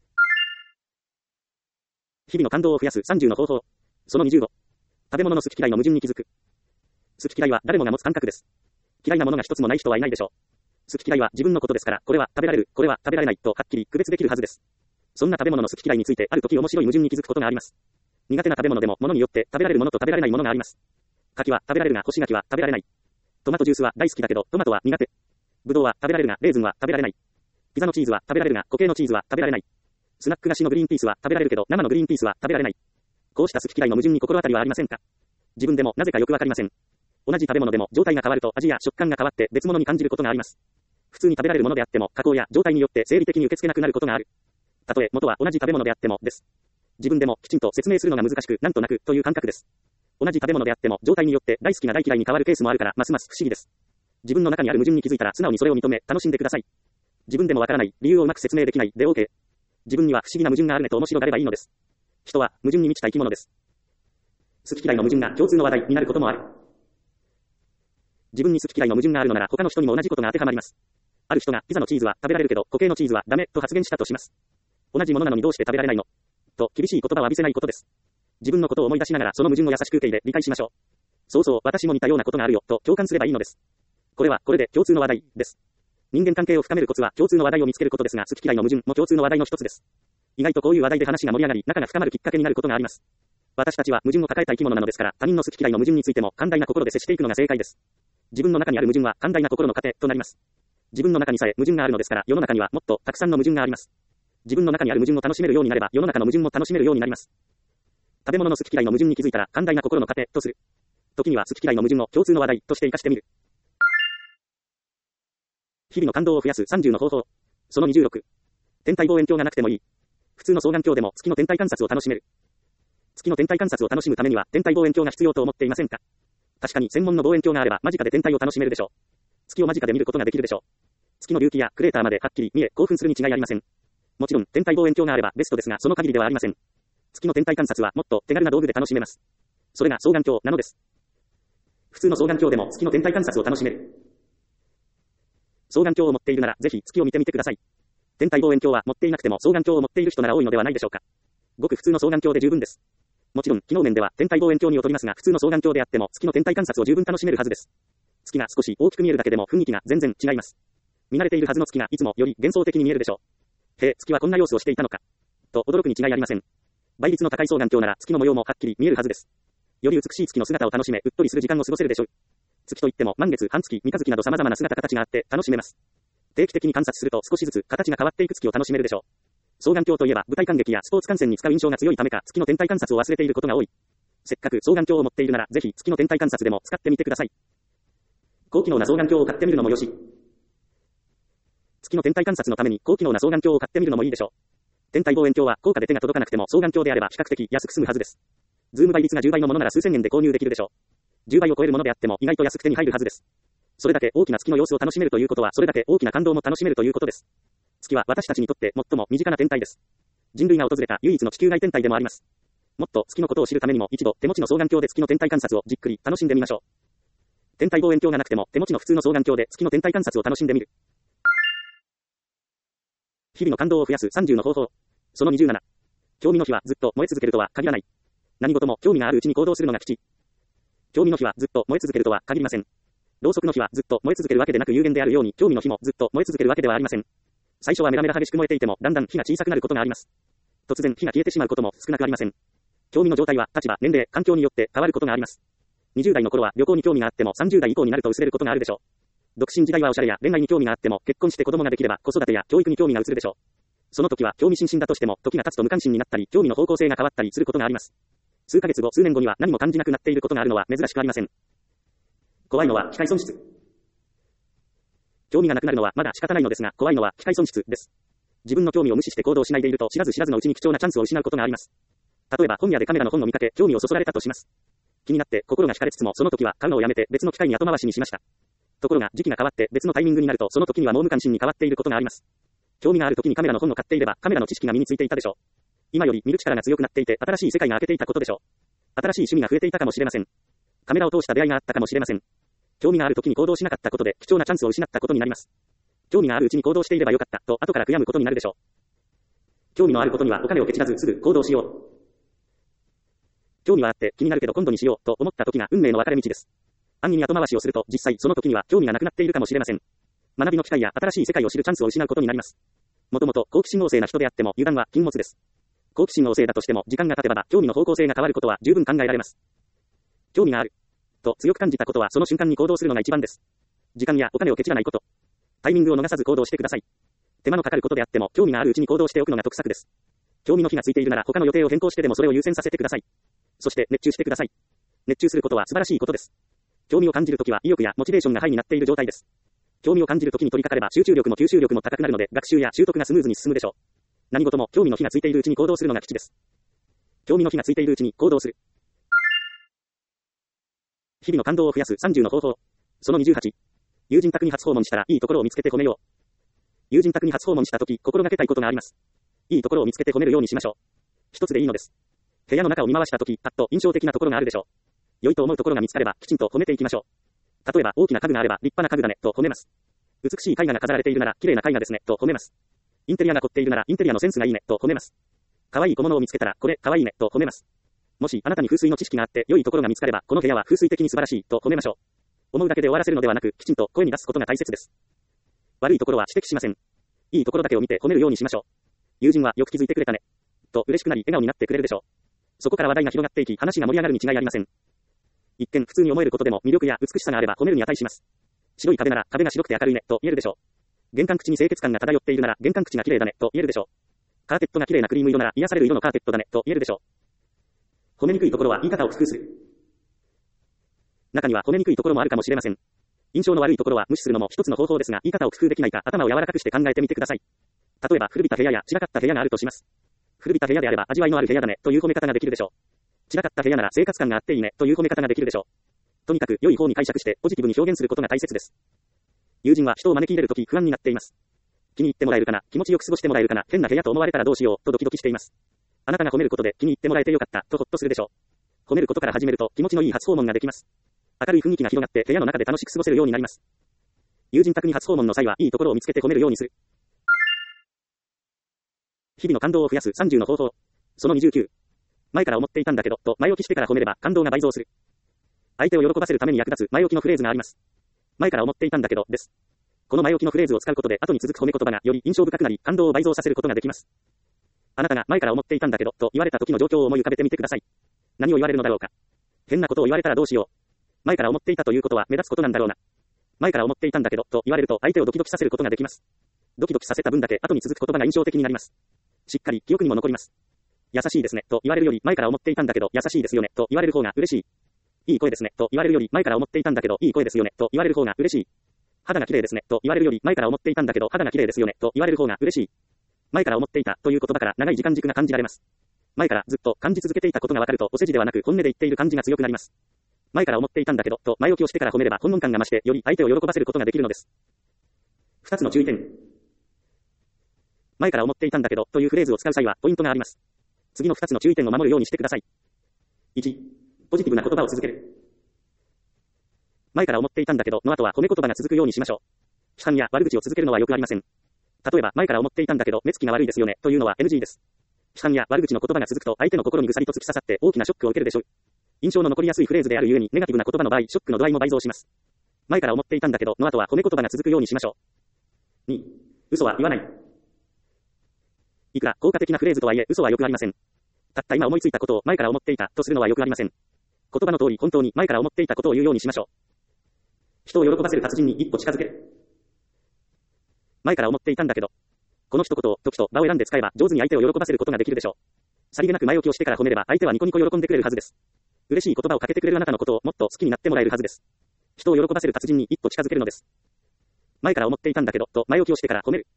日々の感動を増やす30の方法。その25。食べ物の好き嫌いの矛盾に気づく。好き嫌いは誰もが持つ感覚です。嫌いなものが一つもない人はいないでしょう。好き嫌いは自分のことですから、これは食べられる、これは食べられないとはっきり区別できるはずです。そんな食べ物の好き嫌いについてある時面白い矛盾に気づくことがあります。苦手な食べ物でも物によって食べられるものと食べられないものがあります。柿は食べられるが干し柿は食べられない。トマトジュースは大好きだけどトマトは苦手。ブドウは食べられるがレーズンは食べられない。ピザのチーズは食べられるが固形のチーズは食べられない。スナック菓子のグリーンピースは食べられるけど生のグリーンピースは食べられない。こうした好き嫌いの矛盾に心当たりはありませんか。自分でもなぜかよくわかりません。同じ食べ物でも状態が変わると味や食感が変わって別物に感じることがあります。普通に食べられるものであっても加工や状態によって生理的に受け付けなくなることがある。たとえ元は同じ食べ物であってもです。自分でもきちんと説明するのが難しくなんとなくという感覚です。同じ食べ物であっても状態によって大好きな大嫌いに変わるケースもあるからますます不思議です。自分の中にある矛盾に気づいたら素直にそれを認め楽しんでください。自分でもわからない理由をうまく説明できないで OK。自分には不思議な矛盾があるねと面白がればいいのです。人は矛盾に満ちた生き物です。好き嫌いの矛盾が共通の話題になることもある。自分に好き嫌いの矛盾があるのなら他の人にも同じことが当てはまります。ある人がピザのチーズは食べられるけど固形のチーズはダメと発言したとします。同じものなのにどうして食べられないのと厳しい言葉を浴びせないことです。自分のことを思い出しながらその矛盾を優しく受け入れ理解しましょう。そうそう私も似たようなことがあるよと共感すればいいのです。これはこれで共通の話題です。人間関係を深めるコツは共通の話題を見つけることですが好き嫌いの矛盾も共通の話題の一つです。意外とこういう話題で話が盛り上がり仲が深まるきっかけになることがあります。私たちは矛盾を抱えた生き物なのですから他人の好き嫌いの矛盾についても寛大な心で接していくのが正解です。自分の中にある矛盾は寛大な心の糧となります。自分の中にさえ矛盾があるのですから世の中にはもっとたくさんの矛盾があります。自分の中にある矛盾を楽しめるようになれば世の中の矛盾も楽しめるようになります。食べ物の好き嫌いの矛盾に気づいたら寛大な心の糧とする。時には好き嫌いの矛盾を共通の話題として活かしてみる。日々の感動を増やす30の方法。その26。天体望遠鏡がなくてもいい。普通の双眼鏡でも月の天体観察を楽しめる。月の天体観察を楽しむためには天体望遠鏡が必要と思っていませんか。確かに専門の望遠鏡があれば間近で天体を楽しめるでしょう。月を間近で見ることができるでしょう。月の隆起やクレーターまではっきり見え興奮するに違いありません。もちろん天体望遠鏡があればベストですがその限りではありません。月の天体観察はもっと手軽な道具で楽しめます。それが双眼鏡なのです。普通の双眼鏡でも月の天体観察を楽しめる。双眼鏡を持っているならぜひ月を見てみてください。天体望遠鏡は持っていなくても双眼鏡を持っている人なら多いのではないでしょうか。ごく普通の双眼鏡で十分です。もちろん機能面では天体望遠鏡に劣りますが普通の双眼鏡であっても月の天体観察を十分楽しめるはずです。月が少し大きく見えるだけでも雰囲気が全然違います。見慣れているはずの月がいつもより幻想的に見えるでしょう。へえ、月はこんな様子をしていたのか。と驚くに違いありません。倍率の高い双眼鏡なら月の模様もはっきり見えるはずです。より美しい月の姿を楽しめ、うっとりする時間を過ごせるでしょう。月といっても満月、半月、三日月など様々な姿形があって楽しめます。定期的に観察すると少しずつ形が変わっていく月を楽しめるでしょう。双眼鏡といえば舞台観劇やスポーツ観戦に使う印象が強いためか月の天体観察を忘れていることが多い。せっかく双眼鏡を持っているならぜひ月の天体観察でも使ってみてください。高機能な双眼鏡を買ってみるのもよし。月の天体観察のために高機能な双眼鏡を買ってみるのもいいでしょう。天体望遠鏡は高価で手が届かなくても双眼鏡であれば比較的安く済むはずです。ズーム倍率が10倍のものなら数千円で購入できるでしょう。10倍を超えるものであっても意外と安く手に入るはずです。それだけ大きな月の様子を楽しめるということはそれだけ大きな感動も楽しめるということです。月は私たちにとって最も身近な天体です。人類が訪れた唯一の地球外天体でもあります。 もっと月のことを知るためにも一度手持ちの双眼鏡で月の天体観察をじっくり楽しんでみましょう。天体望遠鏡がなくても手持ちの普通の双眼鏡で月の天体観察を楽しんでみる。日々の感動を増やす30の方法。その27。興味の火はずっと燃え続けるとは限らない。何事も興味があるうちに行動するのが吉。興味の火はずっと燃え続けるとは限りません。ろうそくの火はずっと燃え続けるわけでなく有限であるように興味の火もずっと燃え続けるわけではありません。最初はメラメラ激しく燃えていてもだんだん火が小さくなることがあります。突然火が消えてしまうことも少なくありません。興味の状態は立場、年齢、環境によって変わることがあります。20代の頃は旅行に興味があっても30代以降になると薄れることがあるでしょう。独身時代はおしゃれや恋愛に興味があっても結婚して子供ができれば子育てや教育に興味が移るでしょう。その時は興味津々だとしても時が経つと無関心になったり興味の方向性が変わったりすることがあります。数ヶ月後、数年後には何も感じなくなっていることがあるのは珍しくありません。怖いのは機会損失。興味がなくなるのはまだ仕方ないのですが、怖いのは機会損失です。自分の興味を無視して行動しないでいると知らず知らずのうちに貴重なチャンスを失うことがあります。例えば本屋でカメラの本を見かけ興味をそそられたとします。気になって心が惹かれつつもその時は買うのをやめて別の機会に後回しにしました。ところが時期が変わって別のタイミングになるとその時にはもう無関心に変わっていることがあります。興味がある時にカメラの本を買っていればカメラの知識が身についていたでしょう。今より見る力が強くなっていて新しい世界が開けていたことでしょう。新しい趣味が増えていたかもしれません。カメラを通した出会いがあったかもしれません。興味がある時に行動しなかったことで貴重なチャンスを失ったことになります。興味があるうちに行動していればよかったと後から悔やむことになるでしょう。興味のあることにはお金をケチらずすぐ行動しよう。興味はあって気になるけど今度にしようと思った時が運命の分かれ道です。安易に後回しをすると実際その時には興味がなくなっているかもしれません。学びの機会や新しい世界を知るチャンスを失うことになります。もともと好奇心旺盛な人であっても油断は禁物です。好奇心旺盛だとしても時間が経てば興味の方向性が変わることは十分考えられます。興味があると強く感じたことはその瞬間に行動するのが一番です。時間やお金をケチらないこと。タイミングを逃さず行動してください。手間のかかることであっても興味があるうちに行動しておくのが得策です。興味の火がついているなら他の予定を変更してでもそれを優先させてください。そして熱中してください。熱中することは素晴らしいことです。興味を感じるときは意欲やモチベーションがハイになっている状態です。興味を感じるときに取り掛かれば集中力も吸収力も高くなるので学習や習得がスムーズに進むでしょう。何事も興味の火がついているうちに行動するのが吉です。興味の火がついているうちに行動する。日々の感動を増やす30の方法。その28。友人宅に初訪問したらいいところを見つけて褒めよう。友人宅に初訪問したとき心がけたいことがあります。いいところを見つけて褒めるようにしましょう。一つでいいのです。部屋の中を見回したとき、パッと印象的なところがあるでしょう。良いと思うところが見つかれば、きちんと褒めていきましょう。例えば、大きな家具があれば、立派な家具だね、と褒めます。美しい絵画が飾られているなら、綺麗な絵画ですね、と褒めます。インテリアが凝っているなら、インテリアのセンスがいいね、と褒めます。可愛い小物を見つけたら、これ、可愛いね、と褒めます。もし、あなたに風水の知識があって、良いところが見つかれば、この部屋は風水的に素晴らしい、と褒めましょう。思うだけで終わらせるのではなく、きちんと声に出すことが大切です。悪いところは指摘しません。いいところだけを見て褒めるようにしましょう。友人はよく気づいてくれたね。と嬉しくなり笑顔になってくれるでしょう。そこから話題が広がっていき話が盛り上がるに違いありません。一見普通に思えることでも魅力や美しさがあれば褒めるに値します。白い壁なら壁が白くて明るいねと言えるでしょう。玄関口に清潔感が漂っているなら玄関口が綺麗だねと言えるでしょう。カーペットが綺麗なクリーム色なら癒される色のカーペットだねと言えるでしょう。褒めにくいところは言い方を工夫する。中には褒めにくいところもあるかもしれません。印象の悪いところは無視するのも一つの方法ですが言い方を工夫できないか頭を柔らかくして考えてみてください。例えば古びた部屋や散らかった部屋があるとします。古びた部屋であれば味わいのある部屋だねという褒め方ができるでしょう。散らかった部屋なら生活感があっていいねという褒め方ができるでしょう。とにかく良い方に解釈してポジティブに表現することが大切です。友人は人を招き入れるとき不安になっています。気に入ってもらえるかな、気持ちよく過ごしてもらえるかな、変な部屋と思われたらどうしようとドキドキしています。あなたが褒めることで気に入ってもらえてよかったとほっとするでしょう。褒めることから始めると気持ちのいい初訪問ができます。明るい雰囲気が広がって部屋の中で楽しく過ごせるようになります。友人宅に初訪問の際はいいところを見つけて褒めるようにする。日々の感動を増やす30の方法。その29。前から思っていたんだけど、と前置きしてから褒めれば感動が倍増する。相手を喜ばせるために役立つ前置きのフレーズがあります。前から思っていたんだけど、です。この前置きのフレーズを使うことで後に続く褒め言葉がより印象深くなり、感動を倍増させることができます。あなたが前から思っていたんだけど、と言われた時の状況を思い浮かべてみてください。何を言われるのだろうか。変なことを言われたらどうしよう。前から思っていたということは目立つことなんだろうな。前から思っていたんだけど、と言われると相手をドキドキさせることができます。ドキドキさせた分だけ後に続く言葉が印象的になります。しっかり記憶にも残ります。優しいですね、と言われるより前から思っていたんだけど優しいですよね、と言われる方が嬉しい。いい声ですね、と言われるより前から思っていたんだけどいい声ですよね、と言われる方が嬉しい。肌が綺麗ですね、と言われるより前から思っていたんだけど肌が綺麗ですよね、と言われる方が嬉しい。前から思っていたという言葉から長い時間軸が感じられます。前からずっと感じ続けていたことがわかるとお世辞ではなく本音で言っている感じが強くなります。前から思っていたんだけど、と前置きをしてから褒めれば本能感が増して、より相手を喜ばせることができるのです。二つの注意点。前から思っていたんだけど、というフレーズを使う際は、ポイントがあります。 次の2つの注意点を守るようにしてください。1、ポジティブな言葉を続ける。前から思っていたんだけどの後は褒め言葉が続くようにしましょう。批判や悪口を続けるのはよくありません。例えば、前から思っていたんだけど目つきが悪いですよねというのは NG です。批判や悪口の言葉が続くと相手の心にぐさりと突き刺さって大きなショックを受けるでしょう。印象の残りやすいフレーズであるゆえにネガティブな言葉の場合、ショックの度合いも倍増します。前から思っていたんだけどの後は褒め言葉が続くようにしましょう。2、嘘は言わない。いくら効果的なフレーズとはいえ嘘はよくありません。たった今思いついたことを前から思っていたとするのはよくありません。言葉の通り本当に前から思っていたことを言うようにしましょう。人を喜ばせる達人に一歩近づける。前から思っていたんだけど、この一言を時と場を選んで使えば上手に相手を喜ばせることができるでしょう。さりげなく前置きをしてから褒めれば相手はニコニコ喜んでくれるはずです。嬉しい言葉をかけてくれるあなたのことをもっと好きになってもらえるはずです。人を喜ばせる達人に一歩近づけるのです。前から思っていたんだけどと前置きをしてから褒める。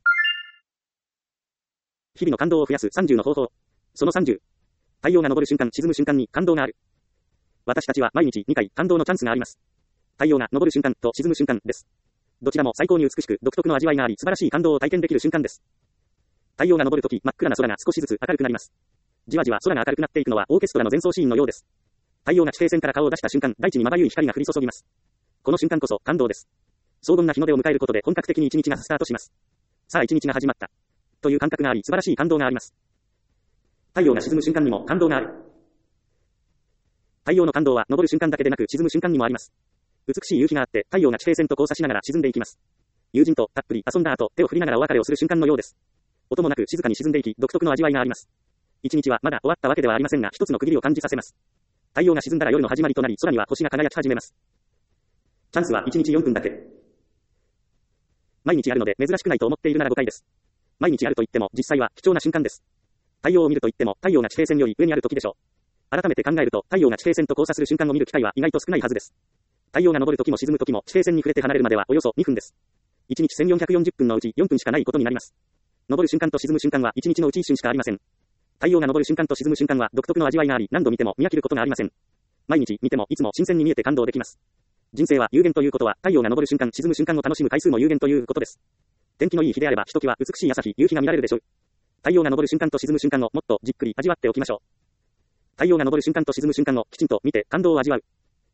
日々の感動を増やす30の方法。その30。太陽が昇る瞬間、沈む瞬間に感動がある。私たちは毎日2回感動のチャンスがあります。太陽が昇る瞬間と沈む瞬間です。どちらも最高に美しく独特の味わいがあり素晴らしい感動を体験できる瞬間です。太陽が昇るとき真っ暗な空が少しずつ明るくなります。じわじわ空が明るくなっていくのはオーケストラの前奏シーンのようです。太陽が地平線から顔を出した瞬間、大地にまばゆい光が降り注ぎます。この瞬間こそ感動です。荘厳な日の出を迎えることで本格的に一日がスタートします。さあ一日が始まった。という感覚があり素晴らしい感動があります。太陽が沈む瞬間にも感動がある。太陽の感動は昇る瞬間だけでなく沈む瞬間にもあります。美しい夕日があって太陽が地平線と交差しながら沈んでいきます。友人とたっぷり遊んだ後、手を振りながらお別れをする瞬間のようです。音もなく静かに沈んでいき独特の味わいがあります。一日はまだ終わったわけではありませんが一つの区切りを感じさせます。太陽が沈んだら夜の始まりとなり空には星が輝き始めます。チャンスは1日4分だけ。毎日あるので珍しくないと思っているなら誤解です。毎日あると言っても実際は貴重な瞬間です。太陽を見ると言っても太陽が地平線より上にある時でしょう。改めて考えると太陽が地平線と交差する瞬間を見る機会は意外と少ないはずです。太陽が昇る時も沈む時も地平線に触れて離れるまではおよそ2分です。1日1440分のうち4分しかないことになります。昇る瞬間と沈む瞬間は1日のうち一瞬しかありません。太陽が昇る瞬間と沈む瞬間は独特の味わいがあり何度見ても見飽きることがありません。毎日見てもいつも新鮮に見えて感動できます。人生は有限ということは太陽が昇る瞬間沈む瞬間を楽しむ回数も有限ということです。天気のいい日であればひときわ美しい朝日夕日が見られるでしょう。太陽が昇る瞬間と沈む瞬間をもっとじっくり味わっておきましょう。太陽が昇る瞬間と沈む瞬間をきちんと見て感動を味わう。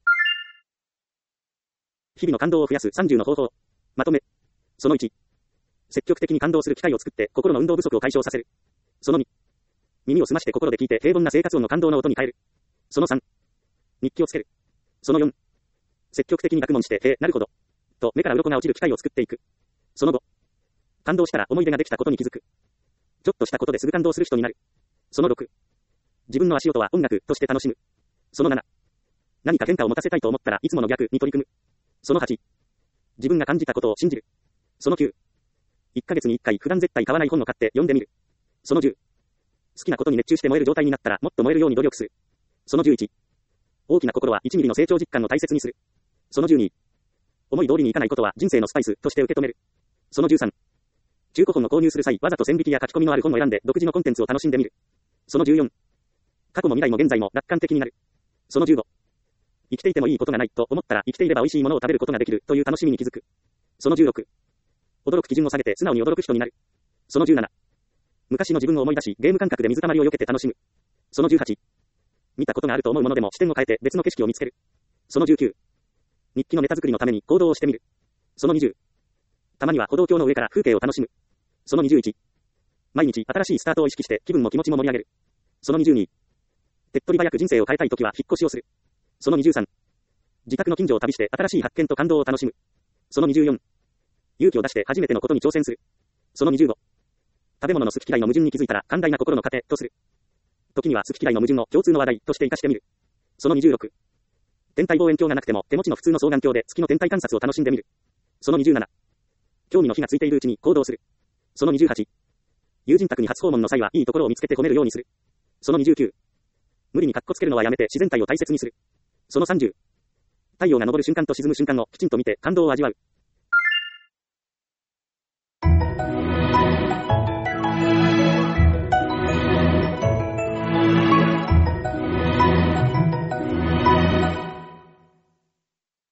日々の感動を増やす30の方法。まとめ。その1。積極的に感動する機会を作って心の運動不足を解消させる。その2。耳を澄まして心で聞いて平凡な生活音の感動の音に変える。その3。日記をつける。その4。積極的に学問して、なるほど。と目から鱗が落ちる機会を作っていく。その5。感動したら思い出ができたことに気づく。ちょっとしたことですぐ感動する人になる。その6。自分の足音は音楽として楽しむ。その7。何か変化を持たせたいと思ったらいつもの逆に取り組む。その8。自分が感じたことを信じる。その9。1ヶ月に1回普段絶対買わない本を買って読んでみる。その10。好きなことに熱中して燃える状態になったらもっと燃えるように努力する。その11。大きな心は1ミリの成長実感を大切にする。その12。思い通りにいかないことは人生のスパイスとして受け止める。その13。中古本を購入する際、わざと線引きや書き込みのある本を選んで独自のコンテンツを楽しんでみる。その14。過去も未来も現在も楽観的になる。その15。生きていてもいいことがないと思ったら生きていれば美味しいものを食べることができるという楽しみに気づく。その16。驚く基準を下げて素直に驚く人になる。その17。昔の自分を思い出しゲーム感覚で水たまりを避けて楽しむ。その18。見たことがあると思うものでも視点を変えて別の景色を見つける。その19。日記のネタ作りのために行動をしてみる。その20。たまには歩道橋の上から風景を楽しむ。その21。毎日新しいスタートを意識して気分も気持ちも盛り上げる。その22。手っ取り早く人生を変えたいときは引っ越しをする。その23。自宅の近所を旅して新しい発見と感動を楽しむ。その24。勇気を出して初めてのことに挑戦する。その25。食べ物の好き嫌いの矛盾に気づいたら寛大な心の糧とする。時には好き嫌いの矛盾を共通の話題として活かしてみる。その26。天体望遠鏡がなくても手持ちの普通の双眼鏡で月の天体観察を楽しんでみる。その27。興味の火がついているうちに行動する。その28。友人宅に初訪問の際はいいところを見つけて褒めるようにする。その29。無理にカッコつけるのはやめて自然体を大切にする。その30。太陽が昇る瞬間と沈む瞬間をきちんと見て感動を味わう。